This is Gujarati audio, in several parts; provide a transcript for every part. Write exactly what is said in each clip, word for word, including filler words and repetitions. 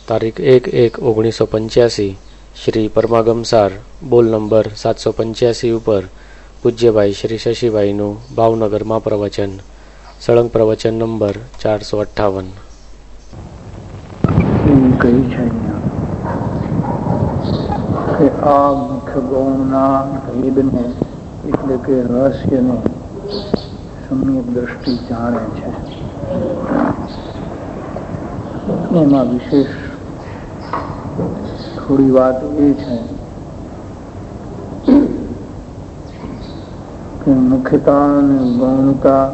તારીખ એક એક ઓગણીસો પંચ્યાસી શ્રી પરમાગમસાર બોલ નંબર સાતસો પંચ્યાસી ઉપર પૂજ્યભાઈ શ્રી શશીભાઈનું ભાવનગરમાં પ્રવચન. સળંગ પ્રવચન નંબર ચારસો અઠ્ઠાવન. કહી છે કે આ મુખ્ય ગૌણના ભેદને એટલે કે રહસ્યને સમ્યક દ્રષ્ટિ જાણે છે. એમાં વિશેષ થોડી વાત એ છે કે મુખ્યતા અને ગૌણતા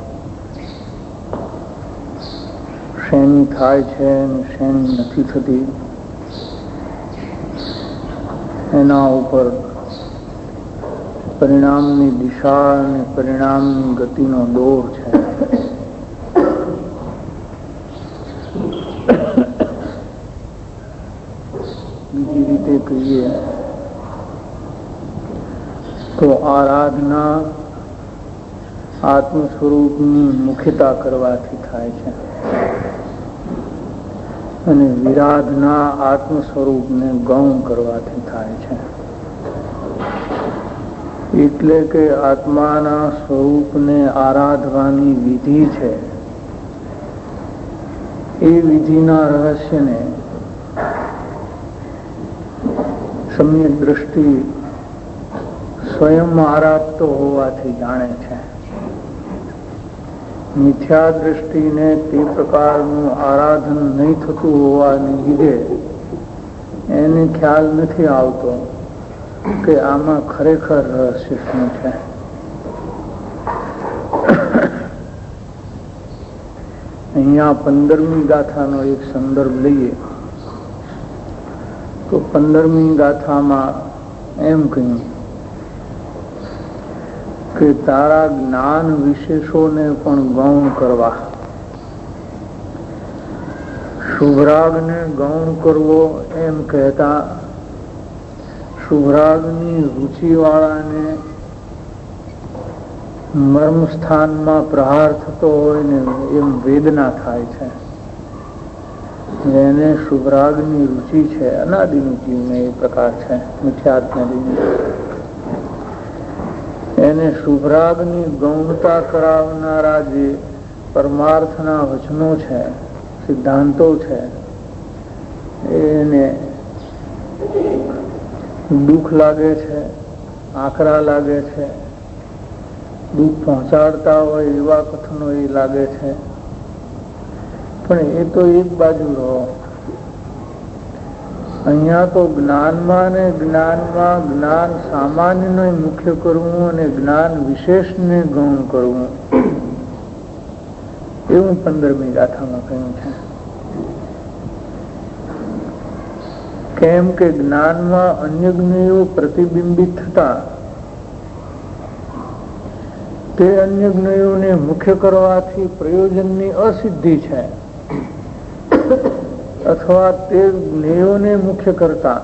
શેની થાય છે અને શેની નથી થતી એના ઉપર પરિણામની દિશા અને પરિણામની ગતિનો દોર છે. બીજી રીતે કહીએ તો આરાધના આત્મ સ્વરૂપની મુખ્યતા કરવાથી થાય છે અને વિરાધના આત્મ સ્વરૂપને ગૌણ કરવાથી થાય છે. એટલે કે આત્માના સ્વરૂપને આરાધવાની વિધિ છે. એ વિધિના રહસ્યને સમ્યક દ્રષ્ટિ સ્વયં આરાધતો હોવાથી જાણે છે. મિથ્યા દ્રષ્ટિને તે પ્રકારનું આરાધન નહીં થતું હોવાને લીધે એને ખ્યાલ નથી આવતો કે આમાં ખરેખર રહસ્ય શું છે. અહીંયા પંદરમી ગાથાનો એક સંદર્ભ લઈએ તો પંદરમી ગાથામાં એમ કહ્યું કે તારા જ્ઞાન વિશેષોને પણ ગૌણ કરવા, શુભરાગને ગૌણ કરવો એમ કહેતા શુભરાગની રુચિવાળાને મર્મ સ્થાનમાં પ્રહાર થતો હોય ને એમ વેદના થાય છે. એને શુભરાગની રુચિ છે, અનાદિનું જીવને એ પ્રકાર છે મિથ્યાત્મની. એને શુભરાગની ગૌણતા કરાવનારા જે પરમાર્થના વચનો છે, સિદ્ધાંતો છે, એને દુઃખ લાગે છે, આકરા લાગે છે, દુઃખ પહોંચાડતા હોય એવા કથનો એ લાગે છે. પણ એ તો એક બાજુ રહો. અહીંયા તો જ્ઞાનમાં ને જ્ઞાનમાં જ્ઞાન સામાન્યને મુખ્ય કરવું અને જ્ઞાન વિશેષને ગૌણ કરવું એવું પંદરમી ગાથામાં કહ્યું છે. કેમ કે જ્ઞાનમાં અન્ય જ્ઞેયો પ્રતિબિંબિત થતા તે અન્ય જ્ઞેયોને મુખ્ય કરવાથી પ્રયોજનની અસિદ્ધિ છે, અથવા તે જ્ઞેયોને મુખ્ય કરતા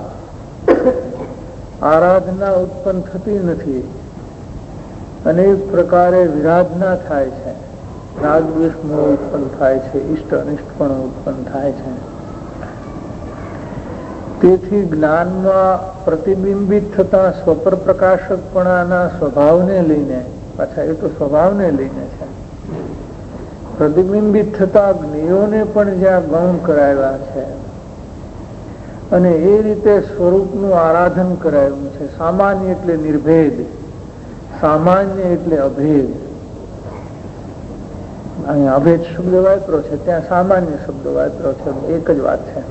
આરાધના ઉત્પન્ન થતી નથી. અનેક પ્રકારે વિરાધના થાય છે, રાગદ્વેષ મોહ ઉત્પન્ન થાય છે, ઇષ્ટ અનિષ્ટ પણ ઉત્પન્ન થાય છે. તેથી જ્ઞાનમાં પ્રતિબિંબિત થતા સ્વપર પ્રકાશકપણાના સ્વભાવને લઈને, પાછા એ તો સ્વભાવને લઈને છે, પ્રતિબિંબિત થતા જ્ઞેયોને પણ જ્યાં ગૌણ કરાવ્યા છે અને એ રીતે સ્વરૂપનું આરાધન કરાવ્યું છે. સામાન્ય એટલે નિર્ભેદ, સામાન્ય એટલે અભેદ. અહીંયા અભેદ શબ્દ વાપરો છે, ત્યાં સામાન્ય શબ્દ વાપરો છે, એક જ વાત છે.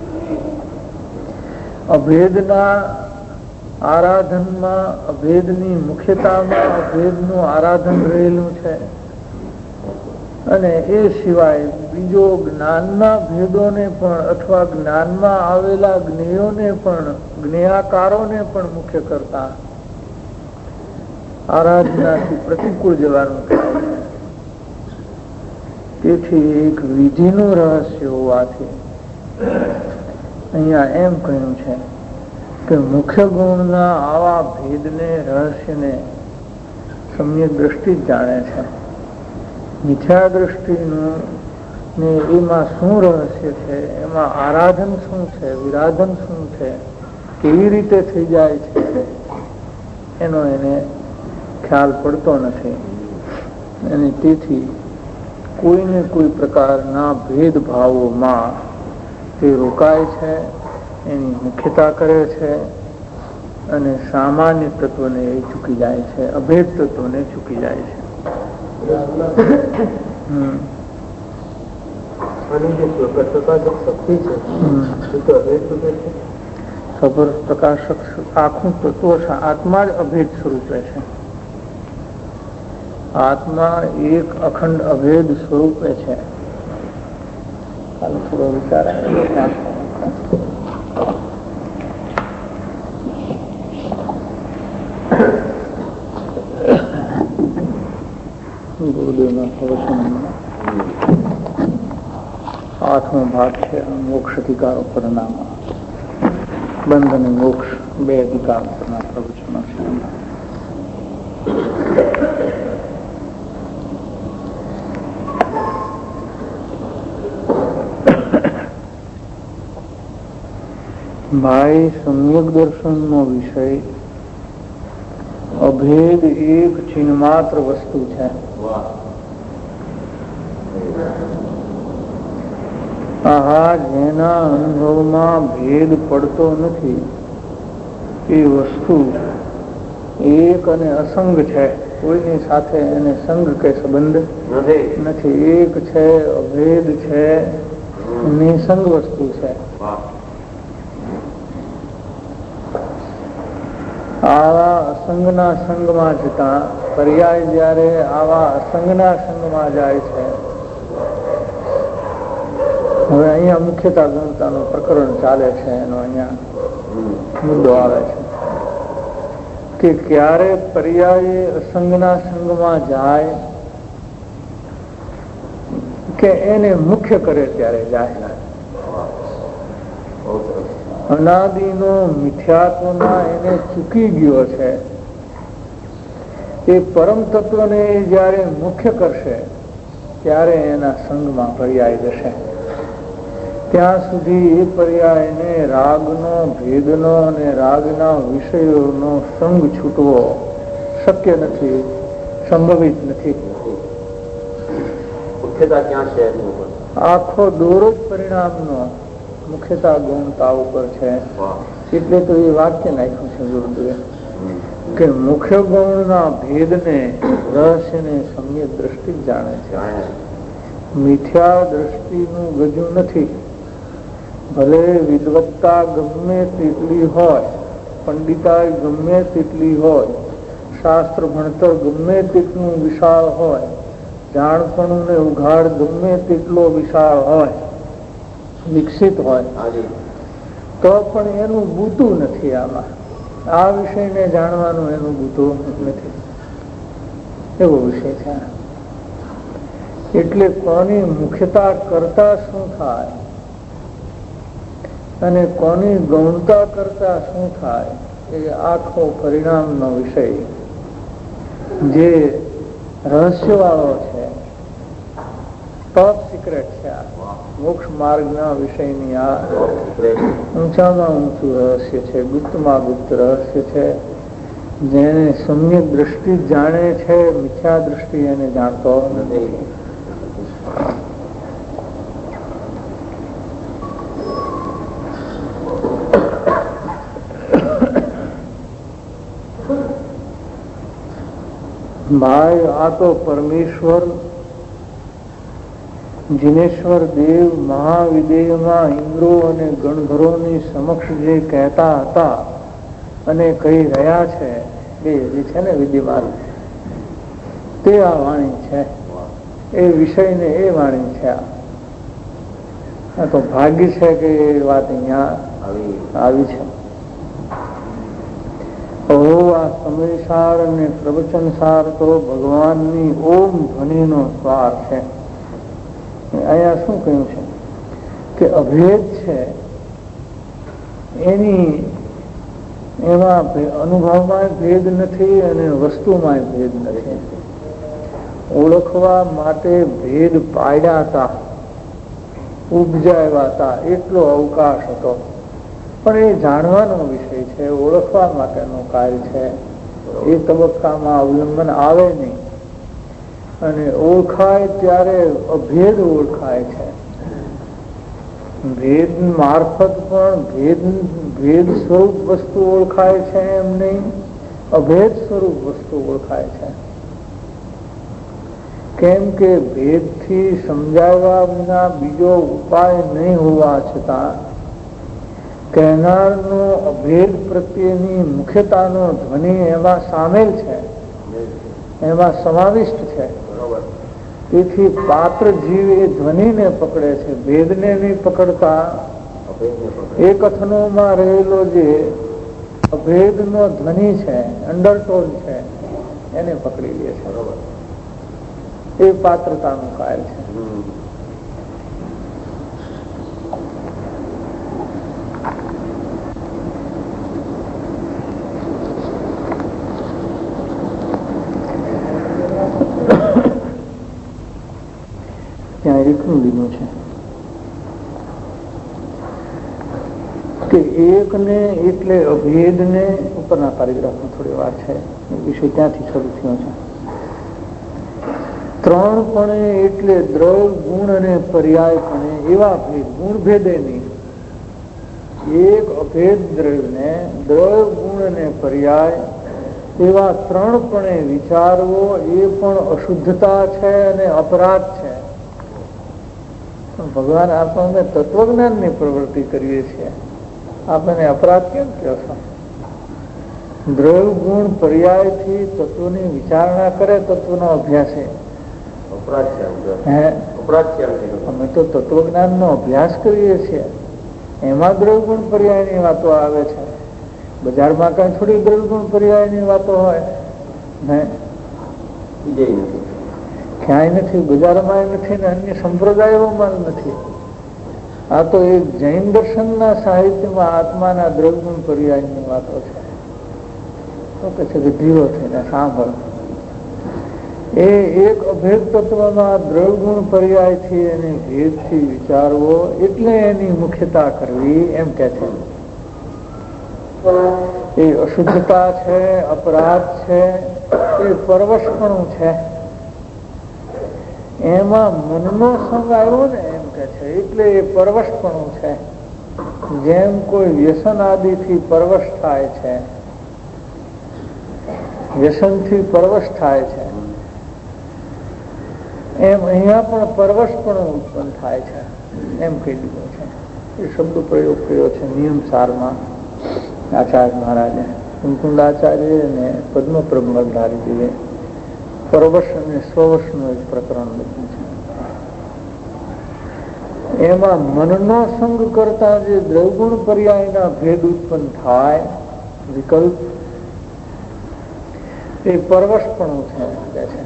અભેદના આરાધનમાં, અભેદની મુખ્યતામાં અભેદનું આરાધન રહેલું છે. અને એ સિવાય બીજો જ્ઞાનના ભેદોને પણ અથવા જ્ઞાનમાં આવેલા જ્ઞેયોને પણ, જ્ઞેયાકારોને પણ મુખ્ય કરતા આરાધનાથી પ્રતિકૂળ જવાનું થાય છે. તેથી એક વિધિનું રહસ્ય હોવાથી અહીંયા એમ કહ્યું છે કે મુખ્ય ગુણના આવા ભેદને, રહસ્યને સમ્યક દ્રષ્ટિ જ જાણે છે. મિથ્યા દ્રષ્ટિનું ને એમાં શું રહસ્ય છે, એમાં આરાધન શું છે, વિરાધન શું છે, કેવી રીતે થઈ જાય છે, એનો એને ખ્યાલ પડતો નથી. અને તેથી કોઈને કોઈ પ્રકારના ભેદભાવોમાં તે રોકાય છે, એની મુખ્યતા કરે છે અને સામાન્ય તત્વને એ ચૂકી જાય છે, અભેદ તત્વને ચૂકી જાય છે. હમ સબર પ્રકાશક આખું તત્વ આત્મા જ અભેદ સ્વરૂપે છે. આત્મા એક અખંડ અભેદ સ્વરૂપે છે. થોડો વિચાર ગુરુદેવના પ્રવચનમાં આઠમો ભાગ છે મોક્ષ અધિકારો પરના. બંધ અને મોક્ષ બે અધિકારો પરના પ્રવચનો છે. ભાઈ, સમ્યક દર્શનનો વિષય અભેદ એક ચિહ્ન માત્ર વસ્તુ છે. આહા જેના અનુભવમાં ભેદ પડતો નથી એ વસ્તુ એક અને અસંગ છે. કોઈની સાથે એને સંગ કે સંબંધ નથી. એક છે, અભેદ છે, નિસંગ વસ્તુ છે. આવા અસંગના સંગમાં જતા પર્યાય જયારે આવા અસંગના સંગમાં જાય છે. હવે અહીંયા મુખ્યતા ગણતાનું પ્રકરણ ચાલે છે, એનો અહીંયા મુદ્દો આવે છે કે ક્યારે પર્યાય અસંગના સંગમાં જાય કે એને મુખ્ય કરે ત્યારે જાય. અનાદિનો મિથ્યાત્વમાં એને ચૂકી ગયો છે. એ પરમ તત્વને જયારે મુખ્ય કરશે ત્યારે એના સંગમાં પર્યાય જશે. ત્યાં સુધી એ પર્યાયને રાગનો, ભેદનો અને રાગના વિષયોનો સંગ છૂટવો શક્ય નથી, સંભવિત નથી. મુખ્યતા ક્યાં છે? આખો દોરો જ પરિણામનો મુખ્યતા ગૌણતા ઉપર છે. એટલે તો એ વાક્ય નાખ્યું છે ગુરુદેવે કે મુખ્ય ગૌણના ભેદને, રહસ્યને સમ્યક દ્રષ્ટિ જાણે છે. મિથ્યા દ્રષ્ટિનું ગજુ નથી. ભલે વિદ્વત્તા ગમે તેટલી હોય, પંડિતાઈ ગમે તેટલી હોય, શાસ્ત્ર ભણતર ગમે તેટલું વિશાળ હોય, જાણપણું ને ઉઘાડ ગમે તેટલો વિશાળ હોય, વિકસિત હોય, તો પણ એનું બુતું નથી. આમાં આ વિષયને જાણવાનું એનું બુતું નથી. એવો વિષય છે. એટલે કોની મુખ્યતા કરતા શું થાય અને કોની ગૌણતા કરતા શું થાય એ આખો પરિણામનો વિષય જે રહસ્ય વાળો છે, ટોપ સિક્રેટ છે. આ મોક્ષ માર્ગના વિષયની આ ઊંચામાં ઊંચું રહસ્ય છે, ગુપ્તમાં ગુપ્ત રહસ્ય છે. જેને સમ્યક દ્રષ્ટિ જાણે છે, મિથ્યા દ્રષ્ટિ એને જાણતો નથી. ભાઈ, આ તો પરમેશ્વર જીનેશ્વર દેવ મહાવિદેયમાં ઇન્દ્રો અને ગણધરોની સમક્ષ જે કહેતા હતા અને કહી રહ્યા છે, એ જે છે ને વિદ્યમાન, તે આ વાણી છે. એ વિષયને એ વાણી છે. આ તો ભાગ્ય છે કે એ વાત અહીંયા આવી છે. ઓહો, આ સમયસાર અને પ્રવચનસાર તો ભગવાનની ઓમ ધ્વનિનો સ્વાર છે. અહીંયા શું કહ્યું છે કે અભેદ છે એની એમાં અનુભવમાં ભેદ નથી અને વસ્તુમાં ભેદ નથી. ઓળખવા માટે ભેદ પાડ્યા હતા ઉપજાવ્યા હતા એટલો અવકાશ હતો. પણ એ જાણવાનો વિષય છે, ઓળખવા માટેનું કાર્ય છે. એ તબક્કામાં અવલંબન આવે નહીં અને ઓળખાય ત્યારે અભેદ ઓળખાય છે. ભેદ મારફત પણ ભેદ ભેદ સ્વરૂપ વસ્તુ ઓળખાય છે એમ નહીં, અભેદ સ્વરૂપ વસ્તુ ઓળખાય છે. કેમ કે ભેદથી સમજાવ્યા વિના બીજો ઉપાય નહીં હોવા છતાં કહેનારનો અભેદ પ્રત્યેની મુખ્યતાનો ધ્વનિ એમાં સામેલ છે, એમાં સમાવિષ્ટ છે. તેથી પાત્ર જીવ એ ધ્વનિને પકડે છે, ભેદને નહીં પકડતા. એ કથનોમાં રહેલો જે અભેદનો ધ્વનિ છે, અંડરટોન છે, એને પકડી લે છે. એ પાત્રતાનું કાર્ય છે. ત્યાં એકનું લીધું છે કે એકને એટલે અભેદને, ઉપરના પેરેગ્રાફમાં થોડી વાર છે, વિષય ત્યાંથી શરૂ થયો છે. ત્રણપણે એટલે દ્રવ ગુણ અને પર્યાયપણે એવા ભેદ, ગુણ ભેદે નહીં. એક અભેદ દ્રવ્યને દ્રવ ગુણ અને પર્યાય એવા ત્રણપણે વિચારવો એ પણ અશુદ્ધતા છે અને અપરાધ છે. ભગવાન આપણને તત્વજ્ઞાનની પ્રવૃત્તિ કરીએ છીએ, આપણને અપરાધ કેમ કહો છો? દ્રવ ગુણ પર્યાયથી તત્વની વિચારણા કરે, તત્વનો અભ્યાસ અમે તો તત્વજ્ઞાનનો અભ્યાસ કરીએ છીએ, એમાં દ્રવ ગુણ પર્યાયની વાતો આવે છે. બજારમાં કઈ થોડી દ્રવ ગુણ પર્યાયની વાતો હોય ને? ક્યાંય નથી, બજારમાં નથી ને અન્ય સંપ્રદાયોમાં નથી. આ તો એક જૈન દર્શનના સાહિત્યમાં આત્માના દ્રવ ગુણ પર્યાયની વાતો છે. તો કે છે કે ધીરો થઈને સાંભળ. એ એક અભેદ તત્વમાં દ્રવ ગુણ પર્યાયથી અને ભેદથી વિચારવો એટલે એની મુખ્યતા કરવી એમ કે છે. એ અશુદ્ધતા છે, અપરાધ છે, એ પરવશપણું છે. એમાં મનનો સંગ આવ્યો ને એમ કે છે એટલે એ પરવશપણું છે. જેમ કોઈ વ્યસન આદિથી પરવશ થાય છે, વ્યસનથી પરવશ થાય છે, એમ અહીંયા પણ પરવશપણું ઉત્પન્ન થાય છે એમ કહી દીધું છે. એ શબ્દ પ્રયોગ કર્યો છે નિયમ સારમાં આચાર્ય મહારાજે, કુંકુંડાચાર્ય અને પદ્મપ્રબ્રહ્મધારીજીએ પરવશ અને સ્વવશનું એક પ્રકરણ લખ્યું છે. એમાં મનનો સંગ કરતા જે દ્રવગુણ પર્યાયના ભેદ ઉત્પન્ન થાય, વિકલ્પ, એ પરવશપણું છે કે છે.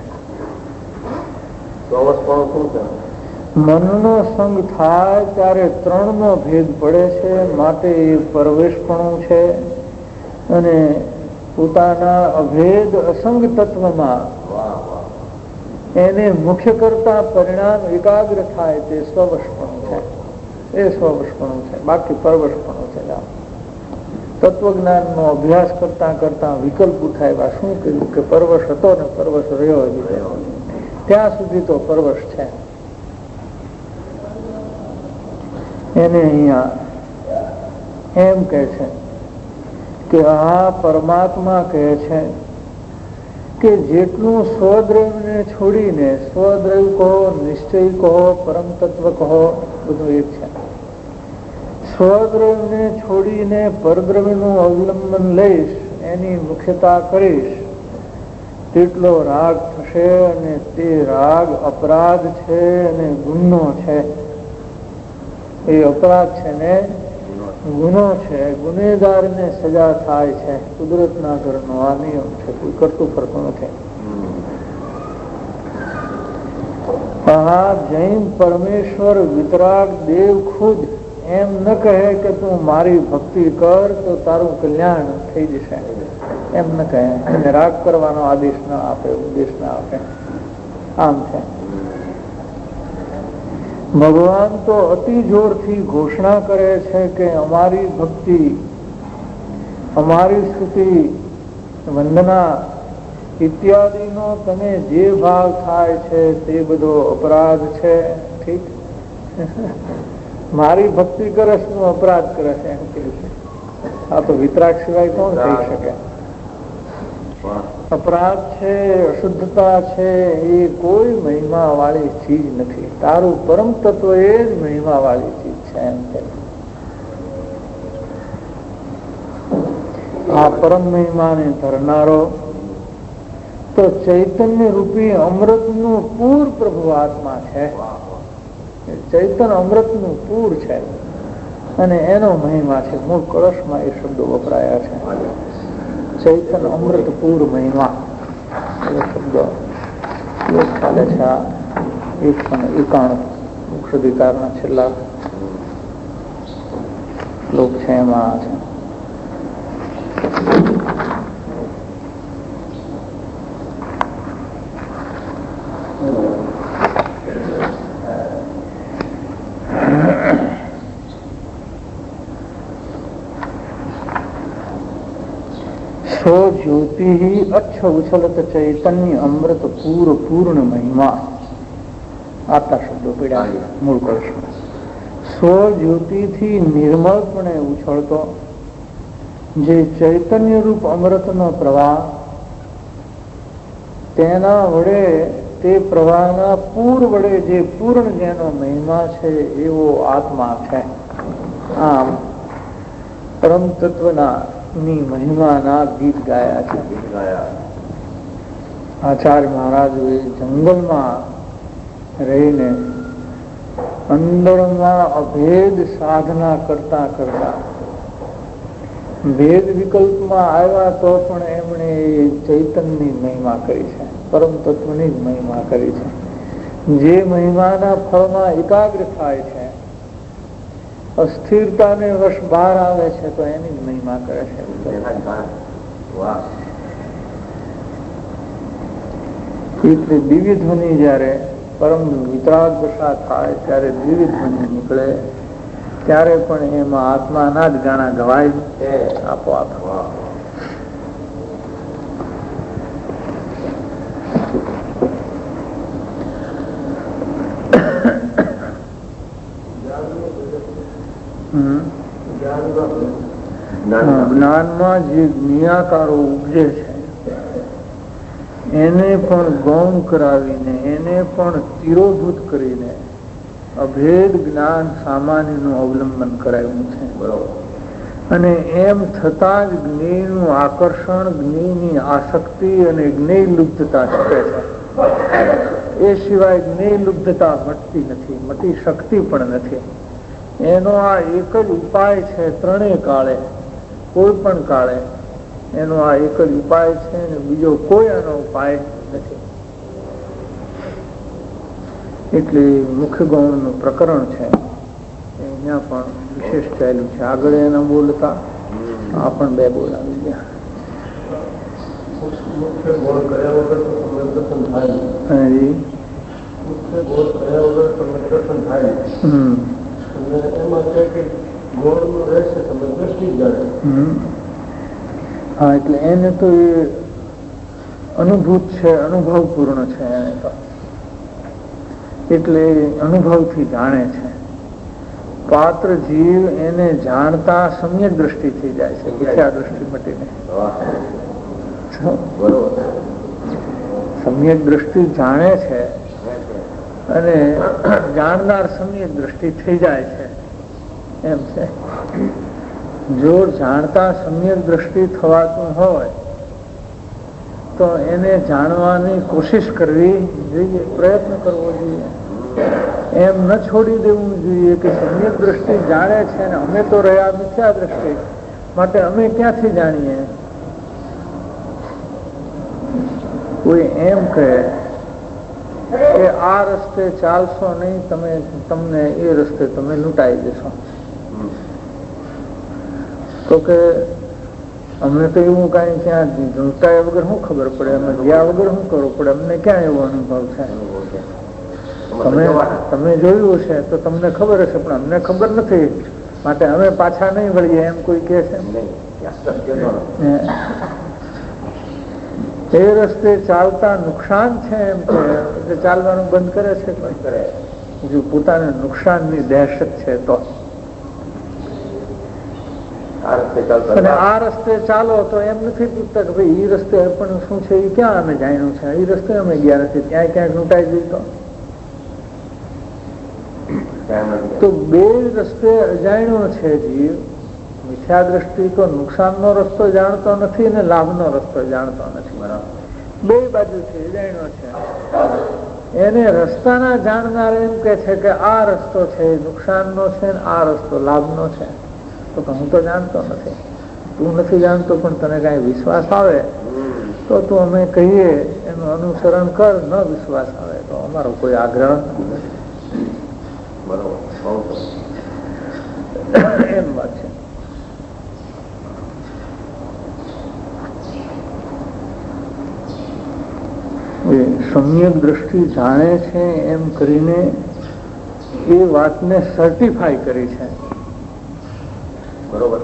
મનનો સંગ થાય ત્યારે ત્રણ નો ભેદ પડે છે, માટે એ પરવેશપણું છે. અને પોતાના અભેદ અસંગ તત્વમાં એને મુખ્ય કરતા પરિણામ એકાગ્ર થાય તે સ્વવશપણું છે. એ સ્વવશપણું છે, બાકી પરવશપણું છે. તત્વજ્ઞાનનો અભ્યાસ કરતા કરતા વિકલ્પ ઉઠાવ્યા. શું કર્યું કે પરવશ હતો ને પરવશ રહ્યો, ત્યાં સુધી તો પરવશ છે. એને અહીંયા એમ કહે છે કે આ પરમાત્મા કહે છે કે જેટલું સ્વદ્રવ્યને છોડીને, સ્વદ્રવ્ય કહો, નિશ્ચય કહો, પરમ તત્વ કહો, બધું એક છે. સ્વદ્રવ્યને છોડીને પરદ્રવ્યનું અવલંબન લઈશ, એની મુખ્યતા કરીશ, તેટલો રાગ થશે અને તે રાગ અપરાધ છે અને ગુનો છે. એ અપરાધ છે ને ગુનો છે. ગુનેગારને સજા થાય છે. કુદરતના ઘરનો આ નિયમ છે, કોઈ કરતું ફરતું નથી. આ જૈન પરમેશ્વર વિતરાગ દેવ ખુદ એમ ન કહે કે તું મારી ભક્તિ કર તો તારું કલ્યાણ થઈ જશે, એમ ન કહે. એને રાગ કરવાનો આદેશ ના આપે, ઉપદેશ ના આપે. આમ છે ભગવાન તો અતિ જોરથી ઘોષણા કરે છે કે અમારી ભક્તિ, અમારી સ્તુતિ, વંદના ઇત્યાદિનો તમે જે ભાવ થાય છે તે બધો અપરાધ છે. ઠીક, મારી ભક્તિ કરે છે નું અપરાધ કરે છે એમ કે છે. આ તો વિતરાગ સિવાય કોણ કહી શકે? અપરાધ છે, અશુદ્ધતા છે, એ કોઈ મહિમા વાળી ચીજ નથી. તારું પરમ તત્વ એ જ મહિમા વાળી ચીજ છે એમ કે. આ પરમ મહિમાને ધરનારો તો ચૈતન્ય રૂપી અમૃત નું પૂર પ્રભુ આત્મા છે. ચૈતન્ય અમૃત નું પૂર છે અને એનો મહિમા છે. મૂળ કળશમાં એ શબ્દો વપરાયા છે. ચૈતન્ય અમૃત પૂર મહિમા એ શબ્દો ચાલે છે. આ એકસો ને એકાણું મુક્ષધિકારના છેલ્લા શ્લોક છે એમાં છે. ज्योति ही अच्छ उछलत चैतन्य अमृत पूर पूर्ण महिमा. આટલા શબ્દો પીડા મૂળ કળશમાં. સ્વ જ્યોતિથી નિર્મળપણે ઉછળતો જે ચૈતન્ય રૂપ અમૃતનો પ્રવાહ, તેના વડે તે પ્રવાહના પૂર વડે જે પૂર્ણ જેનો મહિમા છે એવો આત્મા છે. આમ પરમ તત્વના ની મહિમાના ગીત ગાયા છે. આચાર્ય મહારાજોએ જંગલમાં રહીને અંદરમાં અભેદ સાધના કરતા કરતા ભેદ વિકલ્પમાં આવ્યા તો પણ એમણે ચૈતન્યની મહિમા કરી છે, પરમ તત્વની જ મહિમા કરી છે. જે મહિમાના ફળમાં એકાગ્ર થાય છે, અસ્થિરતાને વશ બહાર આવે છે તો એની જ મહિમા કરે છે. એટલે દિવ્ય ધ્વનિ જયારે પરમ વિતરાગ દશા થાય ત્યારે દિવ્ય ધ્વનિ નીકળે ત્યારે પણ એમાં આત્માના જ ગાણા ગવાય છે આપોઆપ. જ્ઞાનમાં જે જ્ઞાકારો ઉપજે છે એને પણ ગૌણ કરાવીને, એને પણ તિરોભૂત કરીને અભેદ જ્ઞાન સામાન્યનું અવલંબન કરાવ્યું છે. અને એમ થતા જ જ્ઞેયનું આકર્ષણ, જ્ઞેયની આસક્તિ અને જ્ઞેય લુપ્તતા શકે છે. એ સિવાય જ્ઞેય લુપ્તતા મટતી નથી, મટી શકતી પણ નથી. એનો આ એક જ ઉપાય છે. ત્રણેય કાળે, કોઈ પણ કાળે એનો આ એક જ ઉપાય છે અને બીજો કોઈ એનો ઉપાય નથી. એટલે મુખ્ય ગૌણનું પ્રકરણ છે અહીંયા પણ વિશેષ ચાલ્યું છે. આગળ એના બોલતા આ પણ બે બોલ આવી ગયા. મુખ્ય ગૌણ કર્યા વગર તો સમર્થન થાય. મુખ્ય ગૌણ કર્યા વગર સમર્થન થાય. હમ એમાં છે કે ગૌણનું રહેશે તમે દ્રષ્ટિ જાણે. હા, એટલે એને તો એ અનુભૂત છે, અનુભવ પૂર્ણ છે. એને તો એટલે અનુભવથી જાણે છે. પાત્ર જીવ એને જાણતા સમ્યક દ્રષ્ટિ થઈ જાય છે, મિથ્યા દ્રષ્ટિ મટીને. સમ્યક દ્રષ્ટિ જાણે છે અને જાણનાર સમ્યક દ્રષ્ટિ થઈ જાય છે એમ છે. જો જાણતા સમ્યક દ્રષ્ટિ થવાતું હોય તો એને જાણવાની કોશિશ કરવી જોઈએ, પ્રયત્ન કરવો જોઈએ. એમ ન છોડી દેવું જોઈએ કે સમ્યક દ્રષ્ટિ જાણે છે ને અમે તો રહ્યા મિથ્યા દ્રષ્ટિ, માટે અમે ક્યાંથી જાણીએ. કોઈ એમ કહે કે આ રસ્તે ચાલશો નહીં, તમે તમને એ રસ્તે તમે લૂંટાઈ જશો, તો કે અમને તો એવું કઈ ત્યાં લૂંટાયા વગર શું ખબર પડે, અમે ગયા વગર શું કરવું પડે, અમને ક્યાં એવો અનુભવ થાય. તમે તમે જોયું છે તો તમને ખબર હશે, પણ અમને ખબર નથી, માટે અમે પાછા નહીં વળીએ એમ કોઈ કહે છે. એ રસ્તે ચાલતા નુકસાન છે એમ કે ચાલવાનું બંધ કરે છે, બંધ કરે જો પોતાને નુકસાનની દહેશત છે તો. અને આ રસ્તે ચાલો તો એમ નથી પૂછતા કે ભાઈ એ રસ્તે પણ શું છે, એ ક્યાં અમે જાણ્યું છે, એ રસ્તે અમે ગયા નથી, ત્યાં ક્યાંક લૂંટાઈ ગયું તો બે રસ્તે અજાણ્યો છે જીવ. મિથ્યા દ્રષ્ટિ તો નુકસાનનો રસ્તો જાણતો નથી અને લાભનો રસ્તો જાણતો નથી. બરાબર, બે બાજુથી અજાણ્યો છે. એને રસ્તાના જાણનાર એમ કે છે કે આ રસ્તો છે નુકસાનનો છે ને આ રસ્તો લાભનો છે. તો હું તો જાણતો નથી. તું નથી જાણતો પણ તને કઈ વિશ્વાસ આવે તો તું અમે કહીએ એનું અનુસરણ કર, ન વિશ્વાસ આવે તો અમારો કોઈ આગ્રહ નથી. બરોબર, એમ વાત છે. સમ્યક દ્રષ્ટિ જાણે છે એમ કરીને એ વાતને સર્ટિફાઈ કરી છે. બરોબર,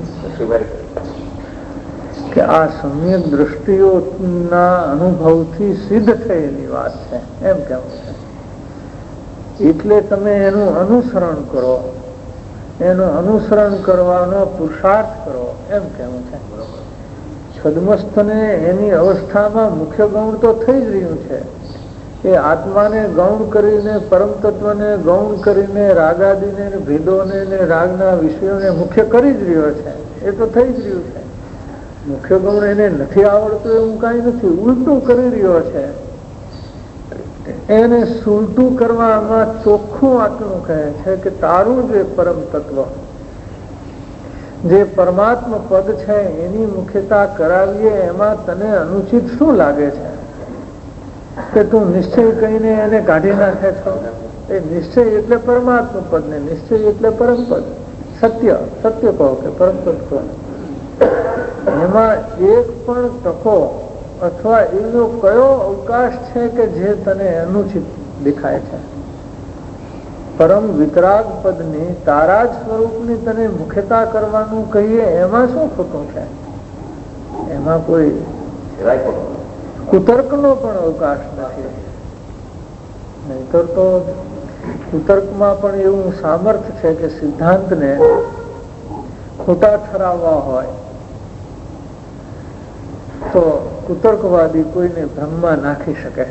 કે આ સમ્યક દ્રષ્ટિઓના અનુભવથી સિદ્ધ થયેલી વાત છે એમ કેવું છે. એટલે તમે એનું અનુસરણ કરો, એનું અનુસરણ કરવાનો પુરુષાર્થ કરો એમ કેવું છે. છદ્મસ્થને એની અવસ્થામાં મુખ્ય ગૌણ તો થઈ જ રહ્યું છે. એ આત્માને ગૌણ કરીને, પરમ તત્વને ગૌણ કરીને, રાગાદિને ભેદોને ને રાગના વિષયોને મુખ્ય કરી જ રહ્યો છે. એ તો થઈ જ રહ્યું છે. મુખ્ય ગૌણ એને નથી આવડતું એવું કઈ નથી, ઉલટું કરી રહ્યો છે. એને સુલટું કરવામાં ચોખ્ખું આટલું કહે છે કે તારું જે પરમ તત્વ, જે પરમાત્મા પદ છે એની મુખ્યતા કરાવીએ એમાં તને અનુચિત શું લાગે છે કે તું નિશ્ચય કહીને એને કાઢી નાખે છો. એ નિશ્ચય એટલે પરમાત્મા પદ ને નિશ્ચય એટલે પરમ પદ, સત્ય સત્ય કહો કે પરમ પદ કહો. એમાં એક પણ તકો અથવા એનો કયો અવકાશ છે કે જે તને અનુચિત દેખાય છે. પરમ વિતરાગ પદની તારા જ સ્વરૂપની તને મુખ્યતા કરવાનું કહીએ એમાં શું ખોટું છે? એમાં કોઈ કુતર્કનો પણ અવકાશ નથી. નહીતર તો કુતર્કમાં પણ એવું સામર્થ્ય છે કે સિદ્ધાંતને ખોટા ઠરાવવા હોય તો કુતર્કવાદી કોઈને ભ્રમમાં નાખી શકે.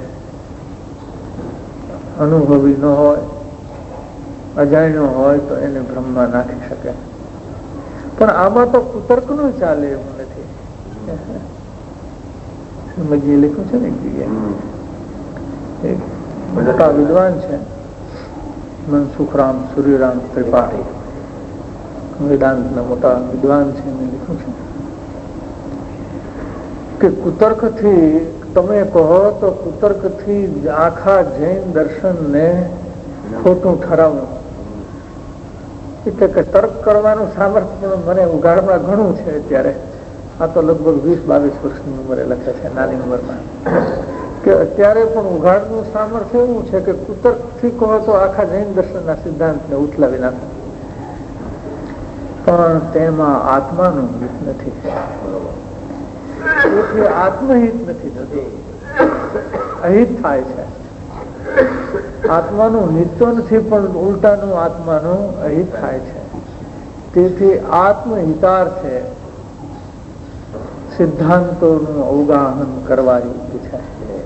અનુભવી ન હોય, અજાણ્યો હોય તો એને ભ્રમમાં નાખી શકે. પણ આમાં તો કુતર્કનું ચાલે એવું નથી. સમજીએ લખ્યું છે ને એક જગ્યાએ, એક મોટા વિદ્વાન છે મનસુખરામ સૂર્યરામ ત્રિપાઠી, વેદાંતના મોટા વિદ્વાન છે. એને લખ્યું છે કે કુતર્ક થી તમે કહો તો કુતર્ક થી આખા જૈન દર્શન ને ખોટું ઠરાવવું. એટલે કે તર્ક કરવાનું સામર્થ્ય મને ઉઘાડમાં ઘણું છે અત્યારે. આ તો લગભગ વીસ બાવીસ વર્ષની ઉંમરે લખે છે, નાની ઉંમરમાં, કે અત્યારે પણ ઉઘાડનું સામર્થ્ય એવું છે કે કુતર્ક થી કહો તો આખા જૈન દર્શનના સિદ્ધાંતને ઉથલાવી નાખો. પણ તેમાં આત્માનું હિત નથી. એટલે આત્મહિત નથી થતું, અહિત થાય છે. આત્માનું હિત તો નથી પણ ઉલટાનું આત્માનું અહિત થાય છે. તેથી આત્મહિતાર્થે સિદ્ધાંતોનું અવગાહન કરવા યોગ્ય છે.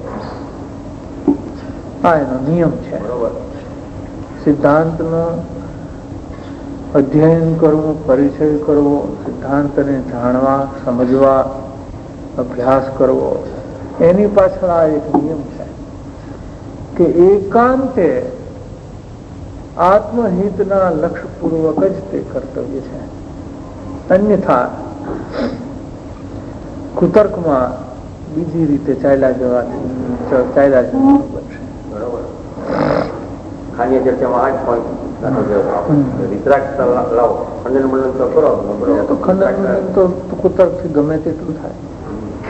આ એનો નિયમ છે. સિદ્ધાંતનો અધ્યયન કરવું, પરિચય કરવો, સિદ્ધાંતને જાણવા, સમજવા, અભ્યાસ કરવો, એની પાછળ આ એક નિયમ છે કે એકાંતે આત્મહિતના લક્ષ્યપૂર્વક જ તે કર્તવ્ય છે. અન્યથા કુતર્કમાં બીજી રીતે ચાલ્યા જવાથી ચાલ્યા જવાનું બનશે. બરોબર. ખાનીય ચર્ચામાં આઠ પોઈન્ટ વિતરાગતા લાવો, ખંડન મંડન તો કરો તો ખંડન મંડન તો કુતર્ક થી ગમે તેટલું થાય.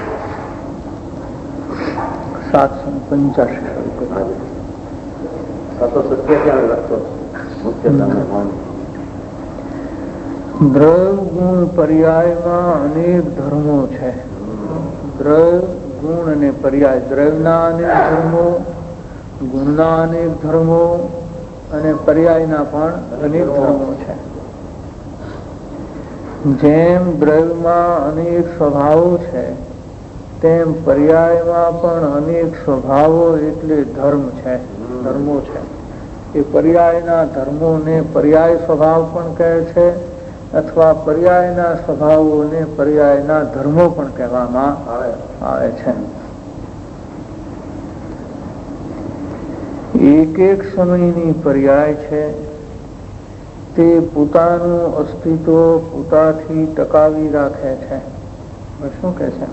સાતસો પંચ્યાસી દ્રવ્ય ગુણ પર્યાયમાં અનેક ધર્મો છે. દ્રવ્ય ગુણ અને પર્યાય, દ્રવ્યના અનેક ધર્મો, ગુણના અનેક ધર્મો અને પર્યાયના પણ અનેક ધર્મો છે. જેમ દ્રવ્યમાં અનેક સ્વભાવો છે તેમ પર્યાયમાં પણ અનેક સ્વભાવો એટલે ધર્મ છે, ધર્મો છે. એ પર્યાયના ધર્મોને પર્યાય સ્વભાવ પણ કહે છે અથવા પર્યાયના સ્વભાવોને પર્યાયના ધર્મો પણ કહેવામાં આવે છે. એક એક સમયની પર્યાય છે તે પોતાનું અસ્તિત્વ પોતાથી ટકાવી રાખે છે. શું કહે છે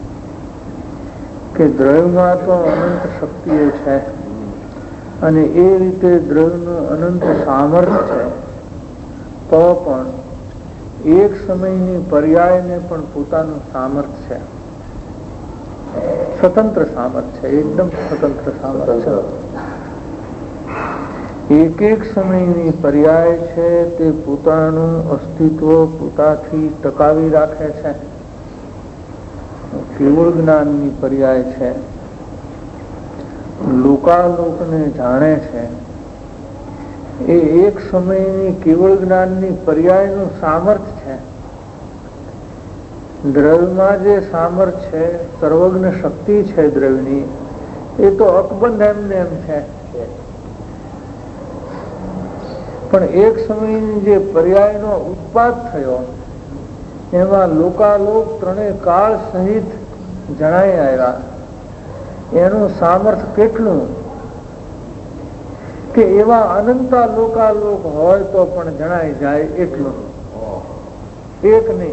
કે દ્રવ્યમાં તો અનંત શક્તિઓ છે અને એ રીતે દ્રવ્યનું અનંત સામર્થ્ય છે, તો પણ એક સમયની પર્યાયને પણ પોતાનું સામર્થ્ય છે, સ્વતંત્ર સામર્થ્ય, એકદમ સ્વતંત્ર સામર્થ્ય. એક એક સમયની પર્યાય છે તે પોતાનું અસ્તિત્વ પોતાથી ટકાવી રાખે છે. કેવળ જ્ઞાનની પર્યાય છે, લોકાલોકને જાણે છે. એ એક સમયની કેવળ જ્ઞાનની પર્યાયનું સામર્થ્ય છે. દ્રવ્યમાં જે સામર્થ્ય છે, સર્વજ્ઞ શક્તિ છે દ્રવ્યની, એ તો અકબંધ એમને એમ છે. પણ એક સમયની જે પર્યાયનો ઉત્પાદ થયો એમાં લોકાલોક ત્રણેય કાળ સહિત જણાઈ આવ્યા. એનું સામર્થ્ય કેટલું કે એવા અનંતા લોકાલોક હોય તો પણ જણાઈ જાય એટલું. એક નહીં,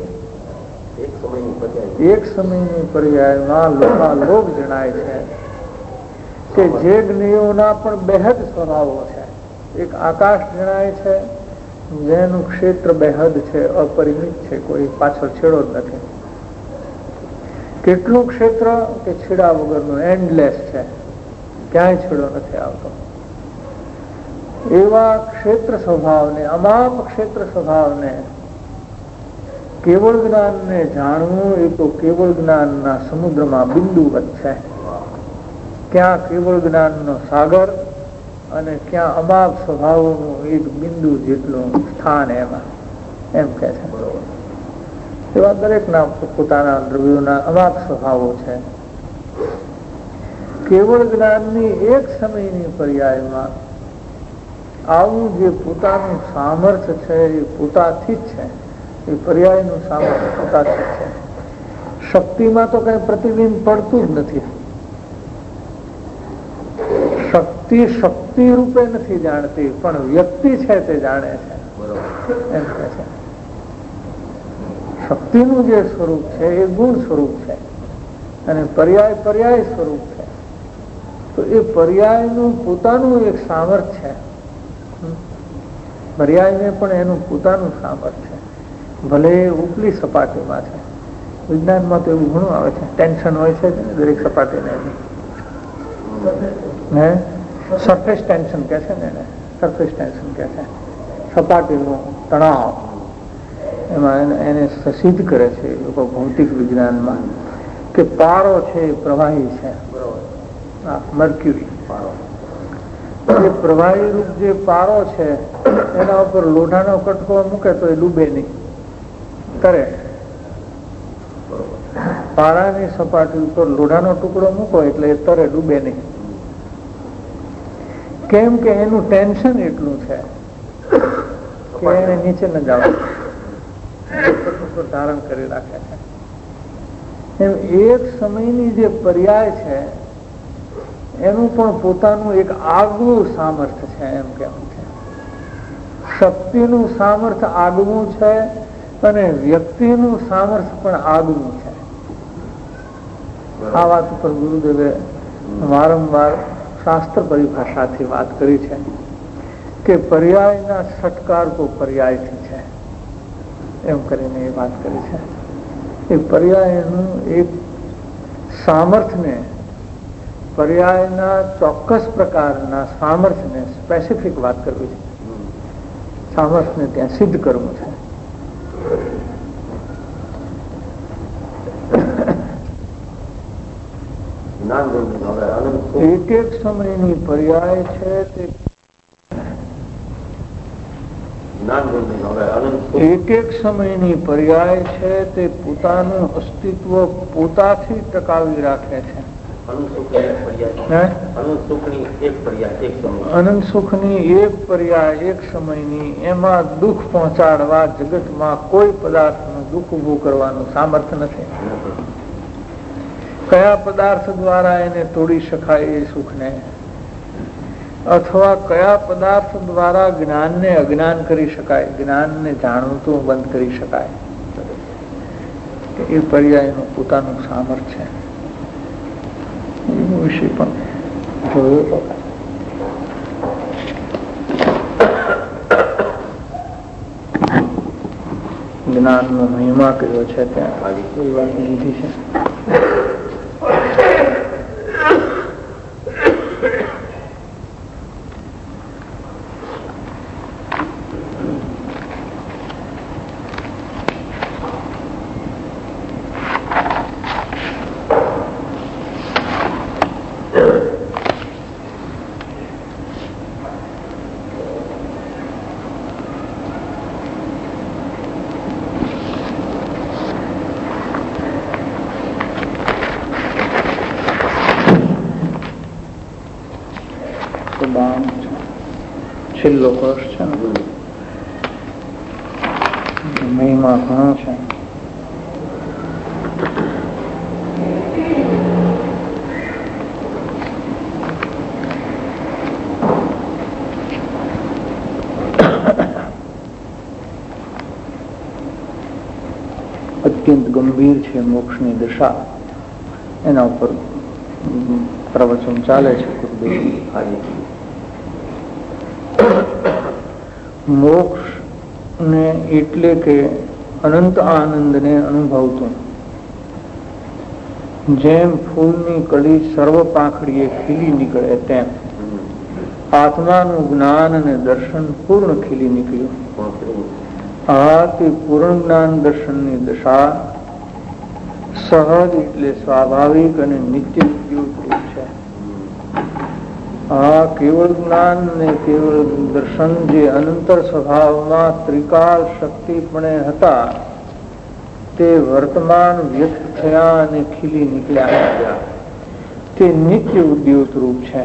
એક સમયની પર્યાયમાં લોકાલોક જણાય છે કે જે જ્ઞેયોના પણ બેહદ સ્વભાવો છે. એક આકાશ જણાય છે જેનું ક્ષેત્ર બેહદ છે, અપરિમિત છે, કોઈ પાછળ છેડો જ નથી. કેટલું ક્ષેત્ર કે છેડા વગરનું, એન્ડલેસ છે, ક્યાંય છેડો નથી આવતો. એવા ક્ષેત્ર સ્વભાવને, અમાપ ક્ષેત્ર સ્વભાવને કેવળ જ્ઞાનને જાણવું એ તો કેવળ જ્ઞાનના સમુદ્રમાં બિંદુવત છે. ક્યાં કેવળ જ્ઞાનનો સાગર અને ક્યાં અમાપ સ્વભાવોનું એક બિંદુ જેટલું સ્થાન એમાં, એમ કે છે. એવા દરેકના પોતાના દ્રવ્યોના અમાપ સ્વભાવો છે. કેવળ જ્ઞાનની એક સમયની પર્યાયમાં આવું જે પોતાનું સામર્થ્ય છે એ પોતાથી જ છે. એ પર્યાયનું સામર્થ્ય પોતાથી જ છે. શક્તિમાં તો કઈ પ્રતિબિંબ પડતું જ નથી. શક્તિ શક્તિ રૂપે નથી જાણતી, પણ વ્યક્તિ છે તે જાણે છે, એમ કે છે. શક્તિનું જે સ્વરૂપ છે એ ગુણ સ્વરૂપ છે અને પર્યાય પર્યાય સ્વરૂપ છે. તો એ પર્યાયનું પોતાનું એક સામર્થ્ય છે. પર્યાયને પણ એનું પોતાનું સામર્થ્ય છે. ભલે ઉપલી સપાટીમાં છે. વિજ્ઞાનમાં તો એવું ઘણું આવે છે, ટેન્શન હોય છે દરેક સપાટીને. હે સરફેસ ટેન્શન કે છે ને, એને સરફેસ ટેન્શન કે છે. સપાટીનું તણાવ એમાં એને સિદ્ધ કરે છે એ લોકો ભૌતિક વિજ્ઞાનમાં કે પારો છે એ પ્રવાહી છે. મર્ક્યુરી પારો, એ પ્રવાહી રૂપ જે પારો છે એના ઉપર લોઢાનો કટકો મૂકે તો એ ડૂબે નહીં, તરે. પારાની સપાટી ઉપર લોઢાનો ટુકડો મૂકો એટલે એ તરે, ડૂબે નહીં. કેમ કે એનું ટેન્શન એટલું છે કે એને નીચે ન જાવ, ધારણ કરી રાખે છે. એમ એક સમયની જે પર્યાય છે એનું પણ પોતાનું એક આગવું સામર્થ્ય છે, એમ કેમ છે. શક્તિનું સામર્થ્ય આગવું છે અને વ્યક્તિનું સામર્થ્ય પણ આગવું છે. આ વાત ઉપર ગુરુદેવે વારંવાર શાસ્ત્ર પરિભાષાથી વાત કરી છે કે પર્યાયના ષટકાર તો પર્યાયથી છે, એમ કરીને એ વાત કરી છે. એ પર્યાયનું એક સામર્થ્યને પર્યાયના ચોક્કસ પ્રકારના સામર્થ્યને સ્પેસિફિક વાત કરવી છે, સામર્થ્યને ત્યાં સિદ્ધ કરવું છે. એક એક સમયની પર્યાય છે તે એક એક સમયની પર્યાય છે તે પોતાનું અસ્તિત્વ પોતાથી ટકાવી રાખે છે. અનંત સુખની એક પર્યાય એક સમયની, એમાં દુઃખ પહોંચાડવા જગતમાં કોઈ પદાર્થનું દુઃખ ઉભું કરવાનું સામર્થ્ય નથી. કયા પદાર્થ દ્વારા એને તોડી શકાય એ સુખને, અથવા કયા પદાર્થ દ્વારા જ્ઞાનને અજ્ઞાન કરી શકાય, જ્ઞાનને જાણવું બંધ કરી શકાય, એ પર્યાયનું પોતાનું સામર્થ્ય છે. એનું વિશે પણ જોયો. જ્ઞાનનો મહિમા કર્યો છે ત્યાં કોઈ વાત લીધી છે. છેલ્લો વર્ષ છે ને, મહિમા ઘણો છે. અત્યંત ગંભીર છે મોક્ષની દશા. એના ઉપર પ્રવચન ચાલે છે. મોક્ષ ને એટલે કે અનંત આનંદને અનુભવતું, જેમ ફૂલની કળી સર્વ પાંખડીએ ખીલી નીકળે તેમ આત્માનું જ્ઞાન અને દર્શન પૂર્ણ ખીલી નીકળ્યું. આ તે પૂર્ણ જ્ઞાન દર્શનની દશા સહજ એટલે સ્વાભાવિક અને નિત્ય ઉપયોગ છે. આ કેવળ જ્ઞાન ને કેવળ દર્શન જે અનંતર સ્વભાવમાં ત્રિકાળ શક્તિપણે હતા તે વર્તમાન વ્યક્ત થયા અને ખીલી નીકળ્યા. તે નિત્ય ઉદ્યોત રૂપ છે.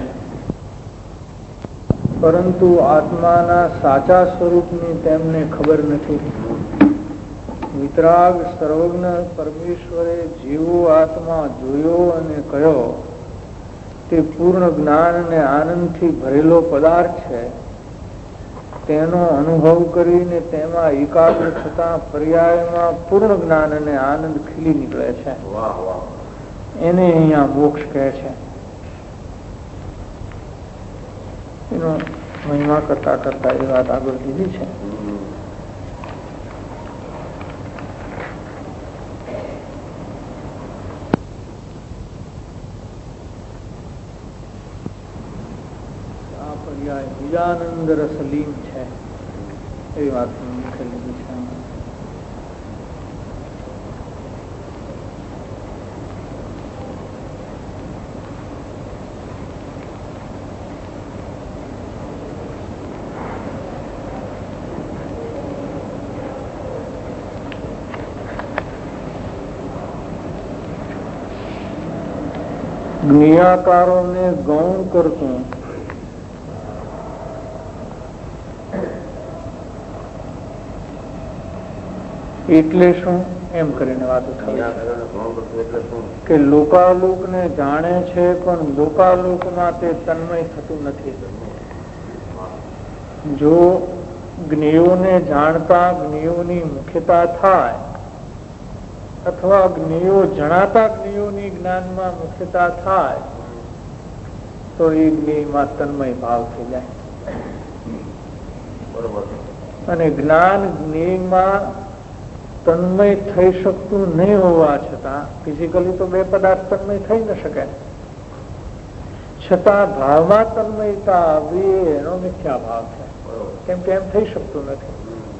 પરંતુ આત્માના સાચા સ્વરૂપની તેમને ખબર નથી. વિતરાગ સર્વજ્ઞ પરમેશ્વરે જેવો આત્મા જોયો અને કહ્યો તે પૂર્ણ જ્ઞાન અને આનંદથી ભરેલો પદાર્થ છે, તેનો અનુભવ કરીને તેમાં એકાગ્ર થતા પર્યાયમાં પૂર્ણ જ્ઞાન અને આનંદ ખીલી નીકળે છે. એને અહીંયા મોક્ષ કહે છે. એનો મહિમા કરતા કરતા એ વાત આગળ લીધી છે. બીજાનંદ રસલીન છે એ વાત મુખ્ય લીધી છે. જ્ઞેયાકારોને ગૌણ કરતું એટલે શું એમ કરીને વાત ઉઠાવે કે લોકાલોક ને જાણે છે પણ લોકાલોકમાં તે તન્મય થતું નથી. જો જ્ઞેયોને જાણતા જ્ઞેયોની મુખ્યતા થાય અથવા જ્ઞેયો જણાતા જ્ઞેયોની જ્ઞાનમાં મુખ્યતા થાય તો એ જ્ઞેયમાં તન્મય ભાવ થઈ જાય. અને જ્ઞાન જ્ઞેયમાં તન્મય થઈ શકતું નહીં હોવા છતાં ફિઝિકલી તો બે પદાર્થ તન્મય થઈ ન શકે. છતાં ભાવમાં તન્મયતા આવવી એનો મિથ્યા ભાવ છે, કેમ કે એમ થઈ શકતું નથી.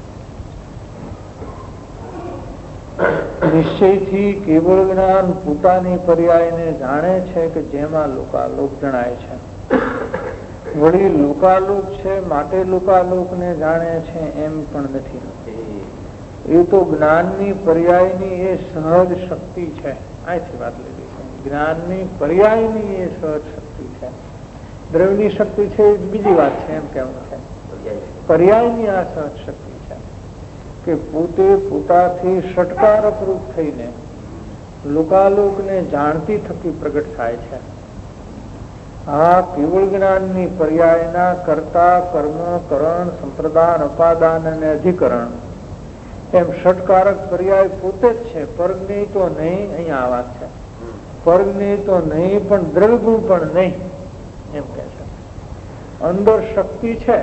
નિશ્ચયથી કેવળ જ્ઞાન પોતાની પર્યાયને જાણે છે કે જેમાં લોકાલોક જણાય છે. વળી લોકાલોક છે માટે લોકાલોકને જાણે છે એમ પણ નથી. એ તો જ્ઞાનની પર્યાયની એ સહજ શક્તિ છે. આથી વાત લીધી છે. જ્ઞાનની પર્યાયની એ સહજ શક્તિ છે. દ્રવ્યની શક્તિ છે એ બીજી વાત છે, એમ કેવું છે. પર્યાયની આ સહજ શક્તિ છે કે પોતે પોતાથી ષટકારક રૂપ થઈને લોકાલોકને જાણતી થકી પ્રગટ થાય છે. આ કેવળ જ્ઞાનની પર્યાયના કર્તા, કર્મ, કરણ, સંપ્રદાન, અપાદાન અને અધિકરણ એમ ષટકારક પર્યાય પોતે જ છે. પરજ્ઞેય તો નહીં, અહીંયા આ વાત છે. પરજ્ઞેય તો નહીં, પણ દ્રવ્યગુણ પણ નહીં, એમ કે છે. અંદર શક્તિ છે,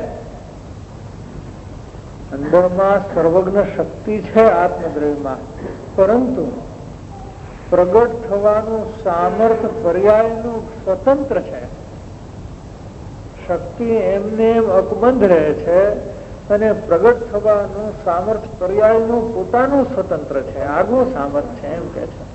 અંદરમાં સર્વજ્ઞ શક્તિ છે આત્મદ્રવ્યમાં, પરંતુ પ્રગટ થવાનું સામર્થ્ય પર્યાયનું સ્વતંત્ર છે. શક્તિ એમને એમ અકબંધ રહે છે અને પ્રગટ થવાનું સામર્થ્ય પર્યાયનું પોતાનું સ્વતંત્ર છે, આગવું સામર્થ્ય છે, એમ કે છે.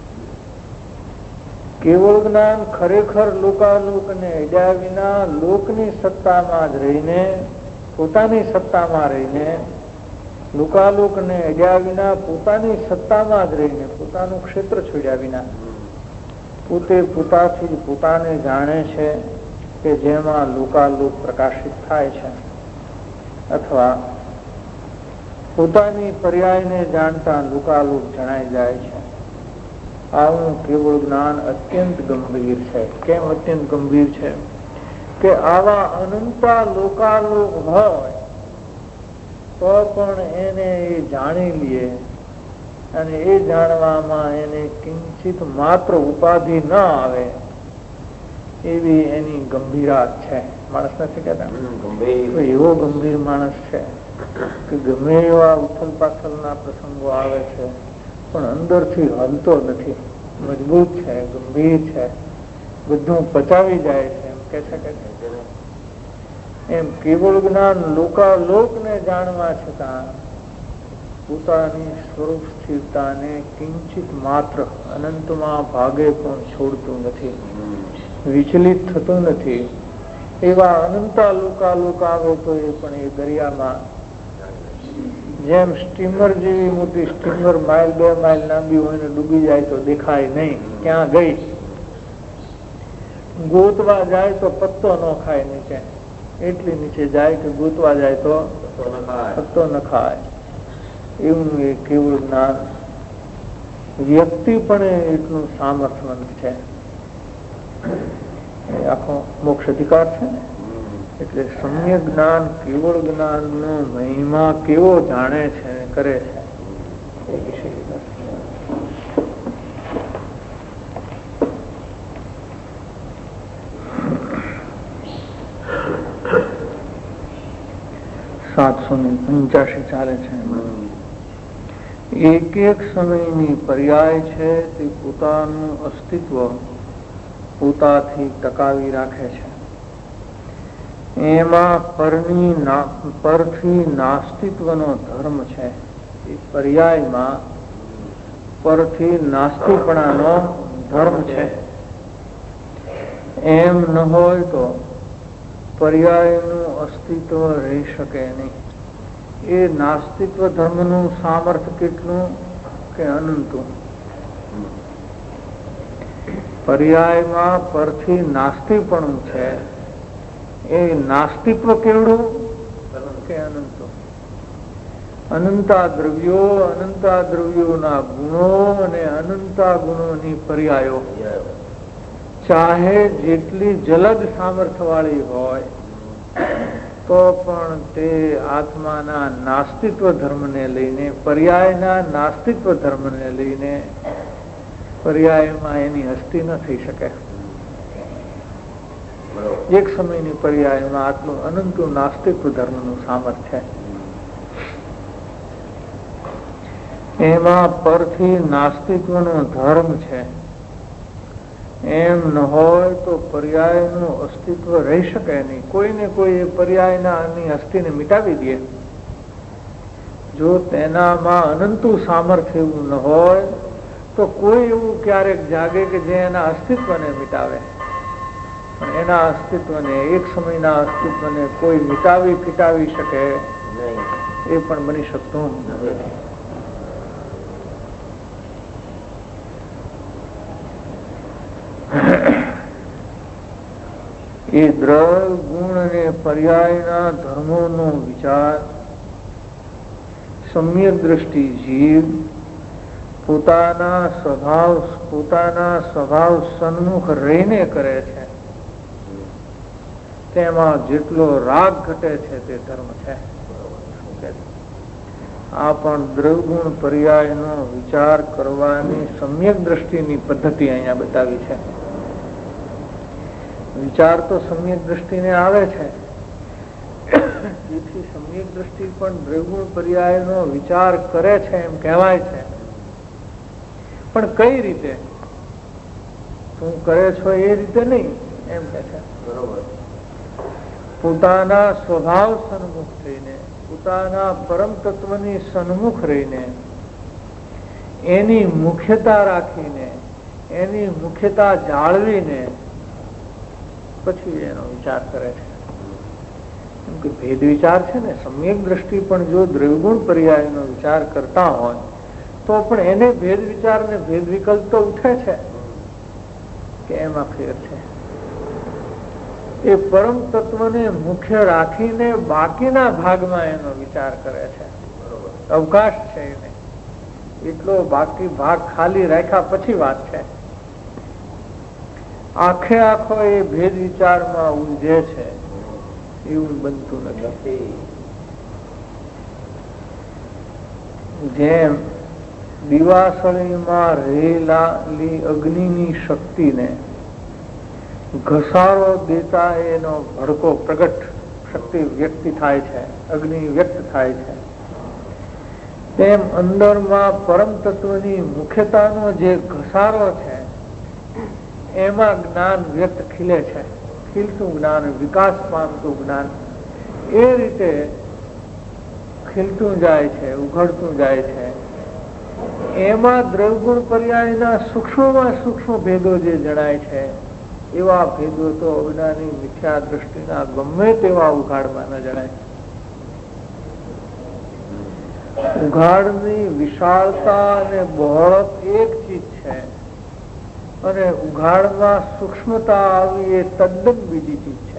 કેવળ જ્ઞાન ખરેખર લોકાલોકને અડ્યા વિના લોકની સત્તામાં જ રહીને, પોતાની સત્તામાં રહીને, લોકાલોકને અડ્યા વિના પોતાની સત્તામાં જ રહીને, પોતાનું ક્ષેત્ર છોડ્યા વિના પોતે પોતાથી જ પોતાને જાણે છે કે જેમાં લોકાલોક પ્રકાશિત થાય છે, અથવા પોતાની પર્યાયને જાણતા લોકાલોક જણાઈ જાય છે. આવું કેવળ જ્ઞાન અત્યંત ગંભીર છે. કેમ અત્યંત ગંભીર છે? કે આવા અનંતા લોકાલોક હોય તો પણ એને એ જાણી લે અને એ જાણવામાં એને કિંચિત માત્ર ઉપાધિ ન આવે એવી એની ગંભીરાત છે. માણસ નથી કહેતા એવો ગંભીર માણસ છે કે ગમે એવા ઉથલ પાથલના પ્રસંગો આવે છે પણ અંદરથી હલતો નથી, મજબૂત છે, ગંભીર છે, બધું પચાવી જાય છે, એમ કે છે. એમ કેવળ જ્ઞાન લોકાલોકને જાણવા છતાં પોતાની સ્વરૂપ સ્થિરતાને કિંચિત માત્ર અનંતમાં ભાગે પણ છોડતું નથી, વિચલિત થતું નથી. એવા અનંતા લોકાલોક આવે તો એ પણ એ દરિયામાં જેમ સ્ટીમર જેવી મોટી સ્ટીમર માઇલ બે માઇલ લાંબી હોય ને ડૂબી જાય તો દેખાય નહીં ક્યાં ગઈ, ગોતવા જાય તો પત્તો ન ખાય નીચે, એટલી નીચે જાય કે ગોતવા જાય તો પત્તો ન ખાય. એવું એ કેવળ જ્ઞાન વ્યક્તિ પણ એટલું સામર્થ્યવંત છે. આખો મોક્ષ અધિકાર છે ને, એટલે સમ્યક જ્ઞાન કેવળ જ્ઞાન નો મહિમા કેવો જાણે છે, કરે છે એ વિશે સાતસો ને પંચ્યાસી ચાલે છે. એક એક સમયની પર્યાય છે તે પોતાનું અસ્તિત્વ પોતાથી ટકાવી રાખે છે. એમાં પરની પરથી નાસ્તિત્વનો ધર્મ છે. એ પર્યાયમાં પરથી નાસ્તિકપણાનો ધર્મ છે. એમ ન હોય તો પર્યાયનું અસ્તિત્વ રહી શકે નહીં. એ નાસ્તિત્વ ધર્મનું સામર્થ્ય કેટલું કે અનંતું. પર્યાયમાં પરથી નાસ્તિકપણું છે, એ નાસ્તિત્વ કેવડું કે અનંતો. અનંતા દ્રવ્યો, અનંતા દ્રવ્યોના ગુણો અને અનંતા ગુણોની પર્યાયો ચાહે જેટલી જલદ સામર્થ્ય વાળી હોય તો પણ તે આત્માના નાસ્તિત્વ ધર્મને લઈને, પર્યાયના નાસ્તિત્વ ધર્મને લઈને પર્યાયમાં એની હસ્તી ન થઈ શકે. એક સમયની પર્યાયમાં આટલું અનંતું નાસ્તિત્વ ધર્મનું સામર્થ્ય. એમાં પરથી નાસ્તિત્વનો ધર્મ છે. એમ ન હોય તો પર્યાયનું અસ્તિત્વ રહી શકે નહીં. કોઈને કોઈ એ પર્યાયના અસ્થિને મિટાવી દે. જો તેનામાં અનંતુ સામર્થ્ય એવું ન હોય તો કોઈ એવું ક્યારેક જાગે કે જે એના અસ્તિત્વને મિટાવે. પણ એના અસ્તિત્વને, એક સમયના અસ્તિત્વને કોઈ મિટાવી ફિટાવી શકે એ પણ બની શકતું નથી. એ દ્રવ્ય ગુણ અને પર્યાયના ધર્મોનો વિચાર સમ્યક દ્રષ્ટિ જીવ પોતાના સ્વભાવ પોતાના સ્વભાવ સન્મુખ રહીને કરે છે. તેમાં જેટલો રાગ ઘટે છે તે ધર્મ છે. આ પણ દ્રવ્યગુણ પર્યાયનો વિચાર કરવાની સમ્યક દ્રષ્ટિની પદ્ધતિ અહીંયા બતાવી છે. વિચાર તો સમ્યક દ્રષ્ટિને આવે છે, જેથી સમ્યક દ્રષ્ટિ પણ દ્રવ્યગુણ પર્યાયનો વિચાર કરે છે એમ કહેવાય છે. પણ કઈ રીતે? તું કરે છો એ રીતે નહીં એમ કે છે. બરોબર. પોતાના સ્વભાવ સન્મુખ થઈને, પોતાના પરમ તત્વની સન્મુખ રહીને, એની મુખ્યતા રાખીને, એની મુખ્યતા જાળવીને પછી એનો વિચાર કરે છે. કેમ કે ભેદ વિચાર છે ને, સમ્યક દ્રષ્ટિ પણ જો દ્રવ્યગુણ પર્યાયનો વિચાર કરતા હોય તો પણ એને ભેદ વિચાર ને ભેદ વિકલ્પ તો ઉઠે છે કે એમાં ફેર છે. એ પરમ તત્વને મુખ્ય રાખીને બાકીના ભાગમાં એનો વિચાર કરે છે. અવકાશ છે એને એટલો, બાકી ભાગ ખાલી રાખ્યા પછી વાત છે. આખે આખો એ ભેદ વિચારમાં ઉલઝે છે એવું બનતું નથી. જેમ દિવાસળીમાં રહેલી અગ્નિની શક્તિને ઘસારો દેતા એનો ભડકો પ્રગટ શક્તિ વ્યક્ત થાય છે, અગ્નિ વ્યક્ત થાય છે, તેમ અંદરમાં પરમ તત્વની મુખ્યતાનો જે ઘસારો છે એમાં જ્ઞાન વ્યક્ત ખીલે છે. ખીલતું જ્ઞાન, વિકાસ પામતું જ્ઞાન એ રીતે ખીલતું જાય છે, ઉઘડતું જાય છે. એમાં દ્રવ્યગુણ પર્યાયના સૂક્ષ્મમાં સૂક્ષ્મ ભેદો જે જણાય છે એવા ભેદો તો અજ્ઞાની મિથ્યા દ્રષ્ટિના ગમે તેવા ઉઘાડમાં ન જણાય. ઉઘાડની વિશાળતા અને બહોળપ એક ચીજ છે અને ઉઘાડમાં સૂક્ષ્મતા આવી એ તદ્દન બીજી ચીજ છે.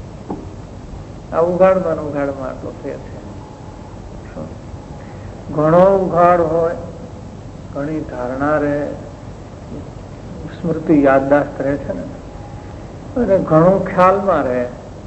આ ઉઘાડમાં ઉઘાડમાં આટલો ફેર છે. ઘણો ઉઘાડ હોય, ઘણી ધારણા રહે, સ્મૃતિ યાદદાસ્ત રહે છે ને, અને ઘણું ખ્યાલમાં રહે.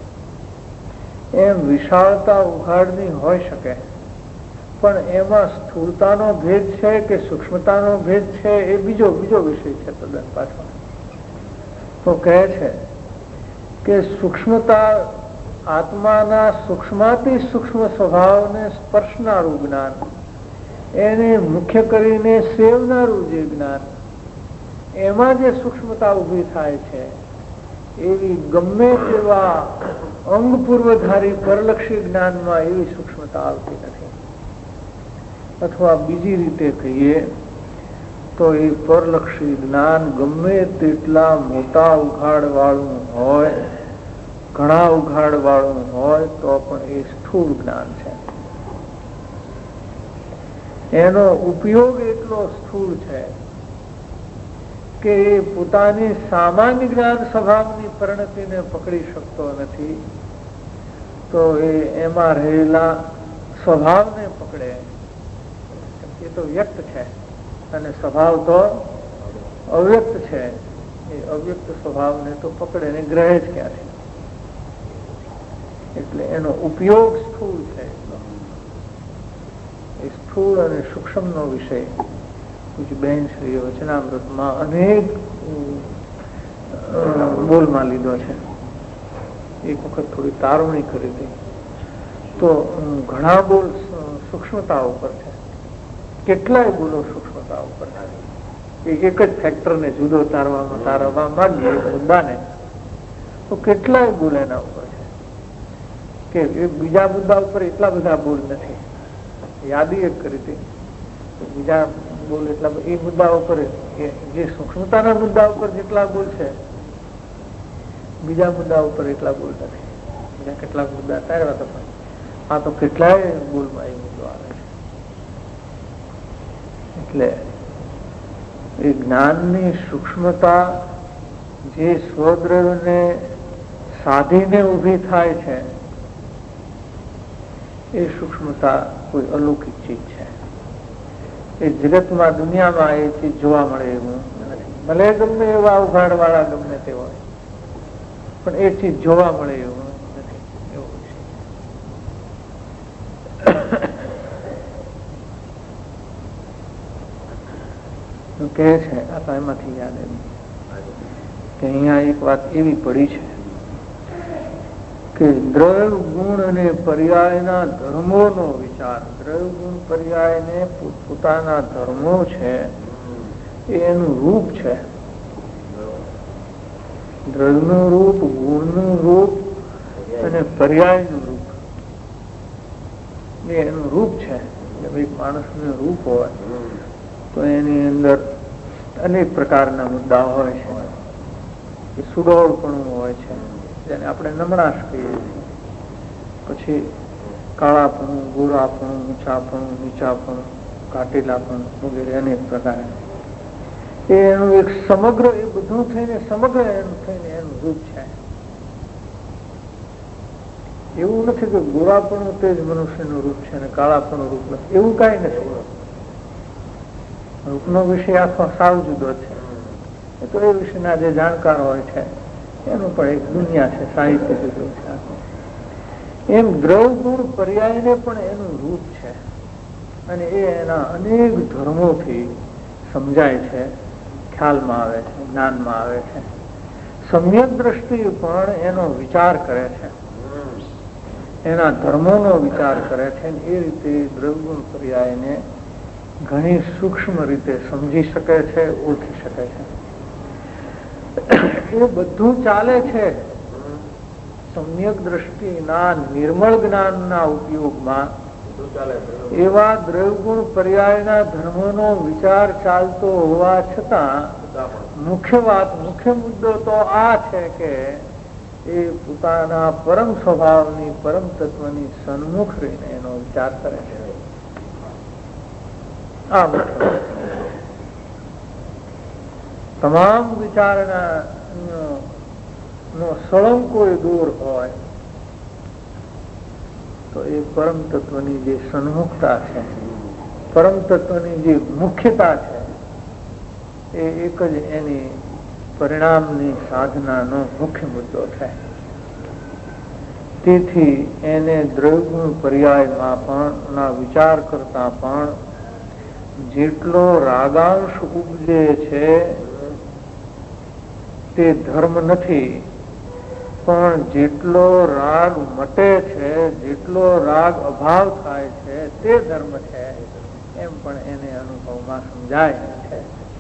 એમ વિશાળતા ઉઘાડની હોઈ શકે, પણ એમાં સ્થૂળતાનો ભેદ છે કે સૂક્ષ્મતાનો ભેદ છે એ બીજો બીજો વિષય છે તદ્દન પાછો. તો કહે છે કે સૂક્ષ્મતા આત્માના સૂક્ષ્માતિ સૂક્ષ્મ સ્વભાવને સ્પર્શનારું જ્ઞાન, એને મુખ્ય કરીને સેવનારું જે જ્ઞાન, એમાં જે સૂક્ષ્મતા ઉભી થાય છે એવી ગમે તેવા અંગ પૂર્વધારી પરલક્ષી જ્ઞાનમાં એવી સૂક્ષ્મતા આવતી નથી. અથવા બીજી રીતે કહીએ તો એ પરલક્ષી જ્ઞાન ગમે તેટલા મોટા ઉઘાડ વાળું હોય, ઘણા ઉઘાડ વાળું હોય તો પણ એ સ્થૂળ જ્ઞાન છે. એનો ઉપયોગ એટલો સ્થૂળ છે કે એ પોતાની સામાન્ય જ્ઞાન સ્વભાવની પરિણતિને પકડી શકતો નથી. તો એ એમાં રહેલા સ્વભાવને પકડે. એ તો વ્યક્ત છે અને સ્વભાવ તો અવ્યક્ત છે. એ અવ્યક્ત સ્વભાવને તો પકડે ને ગ્રહે જ ક્યાંથી. એટલે એનો ઉપયોગ સ્થૂળ છે. એ સ્થૂળ અને સૂક્ષ્મ નો વિષય પૂજ્ય બહેન શ્રી વચનામૃતમાં અનેક બોલમાં લીધો છે. એક વખત થોડી તારવણી કરી હતી તો ઘણા બોલ સૂક્ષ્મતા ઉપર છે, કેટલાય બોલો સૂક્ષ્મતા ઉપર એક જ ફેક્ટરને જુદો તારવામાં તારવા માંગીએ મુદ્દાને, તો કેટલાય ભૂલ એના ઉપર છે કે બીજા મુદ્દા ઉપર એટલા બધા ભૂલ નથી. યાદી એક કરી હતી, બીજા બોલ એટલા એ મુદ્દા ઉપર જે સૂક્ષ્મતાના મુદ્દા ઉપર જેટલા ભૂલ છે, બીજા મુદ્દા ઉપર એટલા ભૂલ નથી. બીજા કેટલાક મુદ્દા તારવા તો પણ આ તો કેટલાય ભૂલમાં એ મુદ્દો આવે છે. એટલે એ જ્ઞાનની સૂક્ષ્મતા જે સ્વદ્રવ્યને સાધીને ઉભી થાય છે, એ સૂક્ષ્મતા કોઈ અલૌકિક ચીજ છે. એ જગતમાં દુનિયામાં એ ચીજ જોવા મળે એવું નથી. ભલે ગમે એવા ઉઘાડ વાળા ગમે તે હોય, પણ એ ચીજ જોવા મળે એવું નથી. એવું છે કહે છે. આ એમાંથી યાદ આવી કે અહીંયા એક વાત એવી પડી છે કે દ્રવ્ય ગુણ અને પર્યાયના ધર્મોનો વિચાર, દ્રવ્ય ગુણ પર્યાયને પોતાના ધર્મો છે એ એનું રૂપ છે. દ્રવ્યનું રૂપ, ગુણનું રૂપ અને પર્યાયનું રૂપ એ એનું રૂપ છે. એક માણસનું રૂપ હોય તો એની અંદર અનેક પ્રકારના મુદ્દા હોય છે. એ સુડોળપણું હોય છે, જેને આપણે નમણાશ કહીએ છીએ. પછી કાળાપણું, ગોરાપણું, ઊંચાપણું, નીચાપણું, કાટેલાપણું વગેરે અનેક પ્રકાર. એ એનું એક સમગ્ર, એ બધું થઈને સમગ્ર એનું થઈને એનું રૂપ છે. એવું નથી કે ગોરાપણું તે જ મનુષ્યનું રૂપ છે અને કાળાપણું રૂપ નથી, એવું કઈ નથી. રૂપનો વિષય આખો સાવ જુદો છે. એ તો એ વિષયના જે જાણકાર હોય છે એનું પણ એક દુનિયા છે, સાહિત્ય જુદું છે. એમ દ્રવ્ય ગુણ પર્યાયને પણ એનું રૂપ છે અને એ એના અનેક ધર્મોથી સમજાય છે, ખ્યાલમાં આવે છે, જ્ઞાનમાં આવે છે. સમ્યક દ્રષ્ટિ પણ એનો વિચાર કરે છે, એના ધર્મોનો વિચાર કરે છે. એ રીતે દ્રવ્ય ગુણ પર્યાયને ઘણી સૂક્ષ્મ રીતે સમજી શકે છે, ઓળખી શકે છે. એ બધું ચાલે છે સમ્યક દ્રષ્ટિના નિર્મળ જ્ઞાનના ઉપયોગમાં. એવા દ્રવ્યગુણ પર્યાયના ધર્મોનો વિચાર ચાલતો હોવા છતાં મુખ્ય વાત, મુખ્ય મુદ્દો તો આ છે કે એ પોતાના પરમ સ્વભાવની, પરમ તત્વની સન્મુખ રહીને એનો વિચાર કરે છે. આ તમામ વિચારના નો સળંગ કોઈ દૂર હોય તો એ પરમ તત્વની જે સન્મુખતા છે, પરમ તત્વની જે મુખ્યતા છે, એ એક જ એની પરિણામની સાધનાનો મુખ્ય મુદ્દો છે. તેથી એને દ્રવ્યગુણ પર્યાયમાં પણ ના વિચાર કરતા પણ જેટલો રાગાંશ ઉપજે છે તે ધર્મ નથી, પણ જેટલો રાગ મટે છે, જેટલો રાગ અભાવ થાય છે તે ધર્મ છે, એમ પણ એને અનુભવમાં સમજાય છે.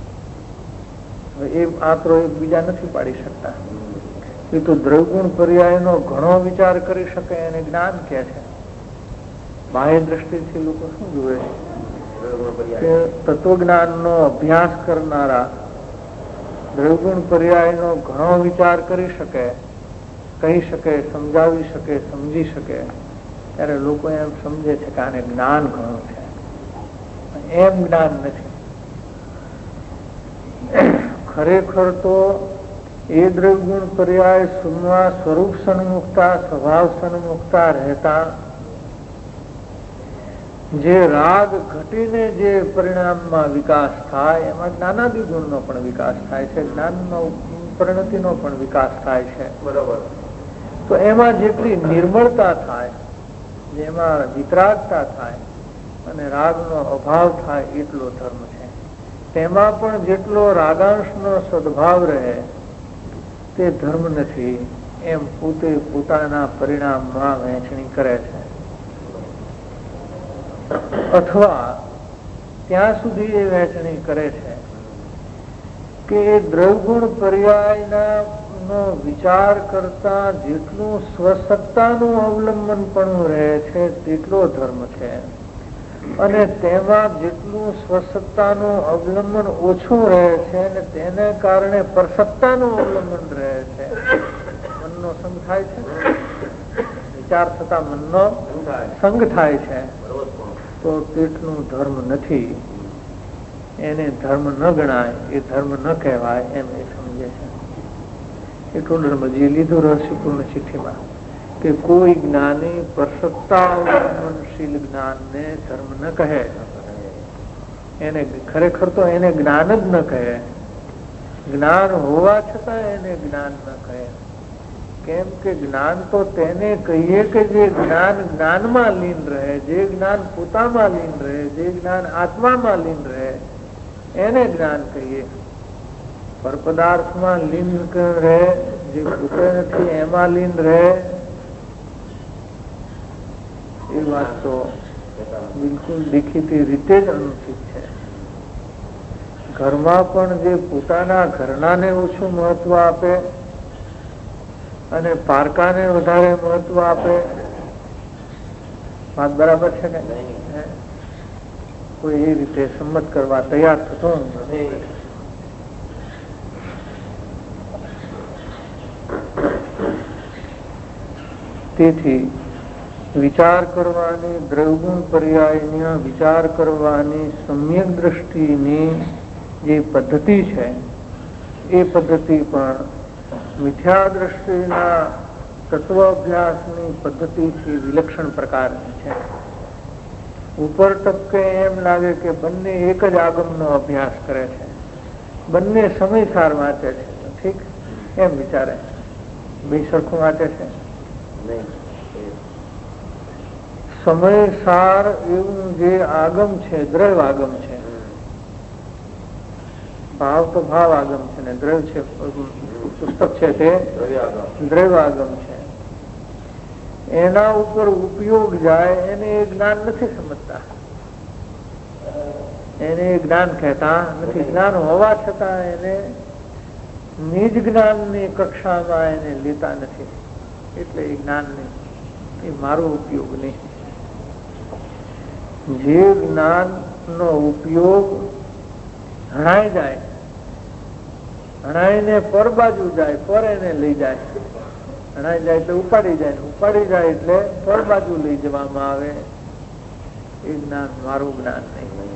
એ આંતરો એકબીજા નથી પાડી શકતા. એ તો દ્રવ્યગુણ પર્યાયનો ઘણો વિચાર કરી શકે એને જ્ઞાન કે છે. બાહ્ય દ્રષ્ટિથી લોકો શું જુએ છે કે તત્વજ્ઞાનનો અભ્યાસ કરનારા દ્રવ્યગુણ પર્યાયનો ઘણો વિચાર કરી શકે, કહી શકે, સમજાવી શકે, સમજી શકે, ત્યારે લોકો એમ સમજે છે કે આને જ્ઞાન ઘણું છે. એમ જ્ઞાન નથી. ખરેખર તો એ દ્રવ્યગુણ પર્યાય સ્વરૂપ સન્મુખતા, સ્વભાવ સન્મુખતા રહેતા જે રાગ ઘટીને જે પરિણામમાં વિકાસ થાય, એમાં જ્ઞાનાદિ ગુણનો પણ વિકાસ થાય છે, જ્ઞાનનો પરિણતિનો પણ વિકાસ થાય છે. બરોબર. તો એમાં જેટલી નિર્મળતા થાય, જેમાં વિતરાગતા થાય અને રાગનો અભાવ થાય એટલો ધર્મ છે. તેમાં પણ જેટલો રાગાંશનો સદભાવ રહે તે ધર્મ નથી. એમ પોતે પોતાના પરિણામમાં વહેંચણી કરે છે. અથવા ત્યાં સુધી એ વહેંચણી કરે છે કે દ્રવગુણ પર્યાયના નો વિચાર કરતા જેટલું સ્વસત્તાનું અવલંબન પણ રહે છે તેટલો ધર્મ છે, અને તેમાં જેટલું સ્વસત્તાનું અવલંબન ઓછું રહે છે અને તેને કારણે પરસત્તાનું અવલંબન રહે છે. મનનો સંગ થાય છે, વિચાર થતા મનનો સંગ થાય છે, તો તેટલું ધર્મ નથી. એને ધર્મ ન ગણાય, એ ધર્મ ન કહેવાય એમ એ સમજે છે. એટલું નર્મજી લીધું રહસ્યપૂર્ણ ચિઠ્ઠીમાં કે કોઈ જ્ઞાની પરસત્તા અવલંબનશીલ જ્ઞાનને ધર્મ ન કહે. એને ખરેખર તો એને જ્ઞાન જ ન કહે. જ્ઞાન હોવા છતાં એને જ્ઞાન ન કહે. કેમ કે જ્ઞાન તો તેને કહીએ કે જે જ્ઞાન જ્ઞાનમાં લીન રહે, જે જ્ઞાન પોતામાં લીન રહે, જે જ્ઞાન આત્મામાં લીન રહે, એને જ્ઞાન કહીએ. પર પદાર્થમાં લીન રહે, જે પોતે નથી એમાં લીન રહે, એ વાત તો બિલકુલ દેખીતી રીતે જ અનુચિત છે. ઘરમાં પણ જે પોતાના ઘરનાને ઓછું મહત્વ આપે અને પારકાને વધારે મહત્વ આપે, વાત બરાબર છે ને? કોઈ એ રીતે સંમત કરવા તૈયાર થતો નથી. તેથી વિચાર કરવાની દ્રવગુણ પર્યાયની વિચાર કરવાની સમ્યક દ્રષ્ટિની જે પદ્ધતિ છે એ પદ્ધતિ પણ મિથ્યા દ્રષ્ટિના તત્વ અભ્યાસની પદ્ધતિથી વિલક્ષણ પ્રકારની છે. ઉપર ટપકે એમ લાગે કે બંને એક જ આગમનો અભ્યાસ કરે છે, બંને સમયસાર વાંચે છે, ઠીક એમ વિચારે. બે સરખું વાંચે છે સમયસાર એવું જે આગમ છે દ્રવ આગમ છે. ભાવ તો ભાવ આગમ છે ને દ્રવ છે, પુસ્તક છે તે દ્રવ આગમ છે. એના ઉપર ઉપયોગ જાય એને એ જ્ઞાન નથી સમજતા, એને જ્ઞાન કહેતા નથી. જ્ઞાન હોવા છતાં એને નિજ જ્ઞાનની કક્ષામાં એને લેતા નથી. એટલે એ જ્ઞાન નહીં, એ મારો ઉપયોગ નહીં. જે જ્ઞાન નો ઉપયોગ હણાઈ જાય, હણાઈને પર બાજુ જાય, પર એને લઈ જાય. હણાઈ જાય એટલે ઉપાડી જાય, ઉપાડી જાય એટલે પર બાજુ લઈ જવામાં આવે, એ જ્ઞાન મારું જ્ઞાન નહીં.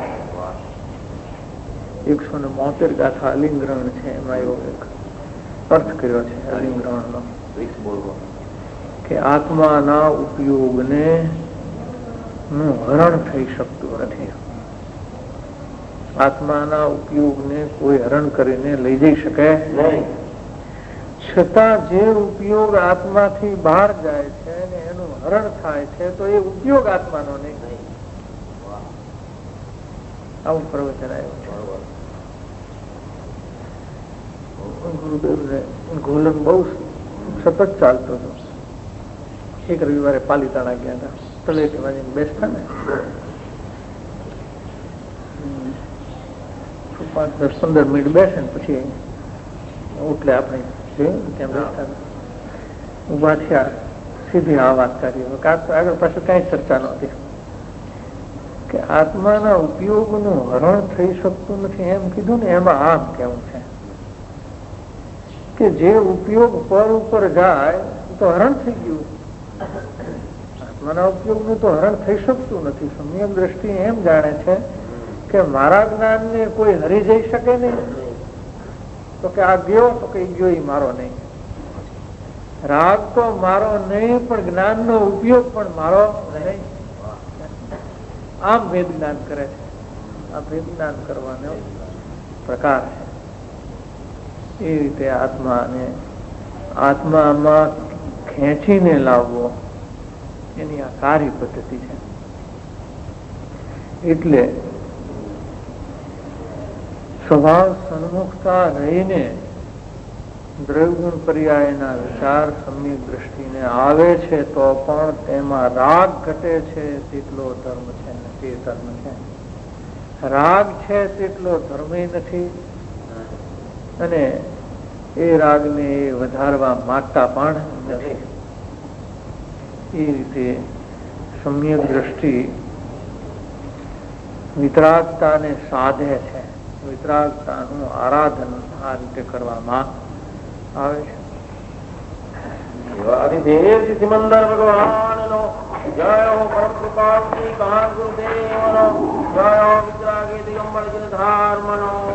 એકસો ને બોતેર ગાથા અલિંગ્રહણ છે, એમાં એવો એક અર્થ કર્યો છે અલિંગ્રહણ નો કે આત્માના ઉપયોગને નું હરણ થઈ શકતું નથી. આત્માના ઉપયોગને કોઈ હરણ કરીને લઈ જઈ શકે નહીં. છતાં જે ઉપયોગ આત્માથી બહાર જાય છે ને એનું હરણ થાય છે, તો એ ઉપયોગ આત્માનો નહીં. આવું પ્રવચન આવ્યું છે. ગુરુદેવને ગોલન બહુ સતત ચાલતો હતો. એક રવિવારે પાલીતાણા ગયા હતા, તળેટીમાં જઈને બેસતા ને પાંચ દસ પંદર મિનિટ બેસે ને પછી એટલે આપણે ત્યાં બેસતા ઉભા થયા, સીધી આ વાત કરી. આગળ પાછળ કઈ ચર્ચા નહોતી કે આત્માના ઉપયોગનું હરણ થઈ શકતું નથી એમ કીધું ને, એમાં આમ કેવું છે કે જે ઉપયોગ પર ઉપર જાય તો હરણ થઈ ગયું. આત્માના ઉપયોગનું તો હરણ થઈ શકતું નથી. સમ્યક દ્રષ્ટિ એમ જાણે છે કે મારા જ્ઞાનને કોઈ હરી જઈ શકે નહીં. તો કે આ ગયો તો કે ગયો એ મારો નહીં. રાગ તો મારો નહીં, પણ જ્ઞાનનો ઉપયોગ પણ મારો નહીં. આમ ભેદ જ્ઞાન કરે છે. આ ભેદ જ્ઞાન કરવાનો પ્રકાર છે. એ રીતે આત્માને આત્મામાં ખેંચીને લાવવો એની આ સારી પદ્ધતિ છે. એટલે સ્વભાવ સન્મુખતા રહીને દ્રવ્યગુણ પર્યાયના વિચાર સમ્યક દ્રષ્ટિને આવે છે તો પણ તેમાં રાગ ઘટે છે તેટલો ધર્મ છે ને તે ધર્મ છે. રાગ છે તેટલો ધર્મ નથી, અને એ રાગને વધારવા માંગતા પણ નથી. એ રીતે સમ્યક દ્રષ્ટિ વિતરાગતાને સાધે છે. વિતરાગતાનું આરાધન આ રીતે કરવામાં આવે છે. સિમંદર ભગવાનનો જય હો. પરમ કૃપાળુ શ્રી કાન ગુરુદેવનો જય હો. વિતરાગી દિગંબર જન ધર્મનો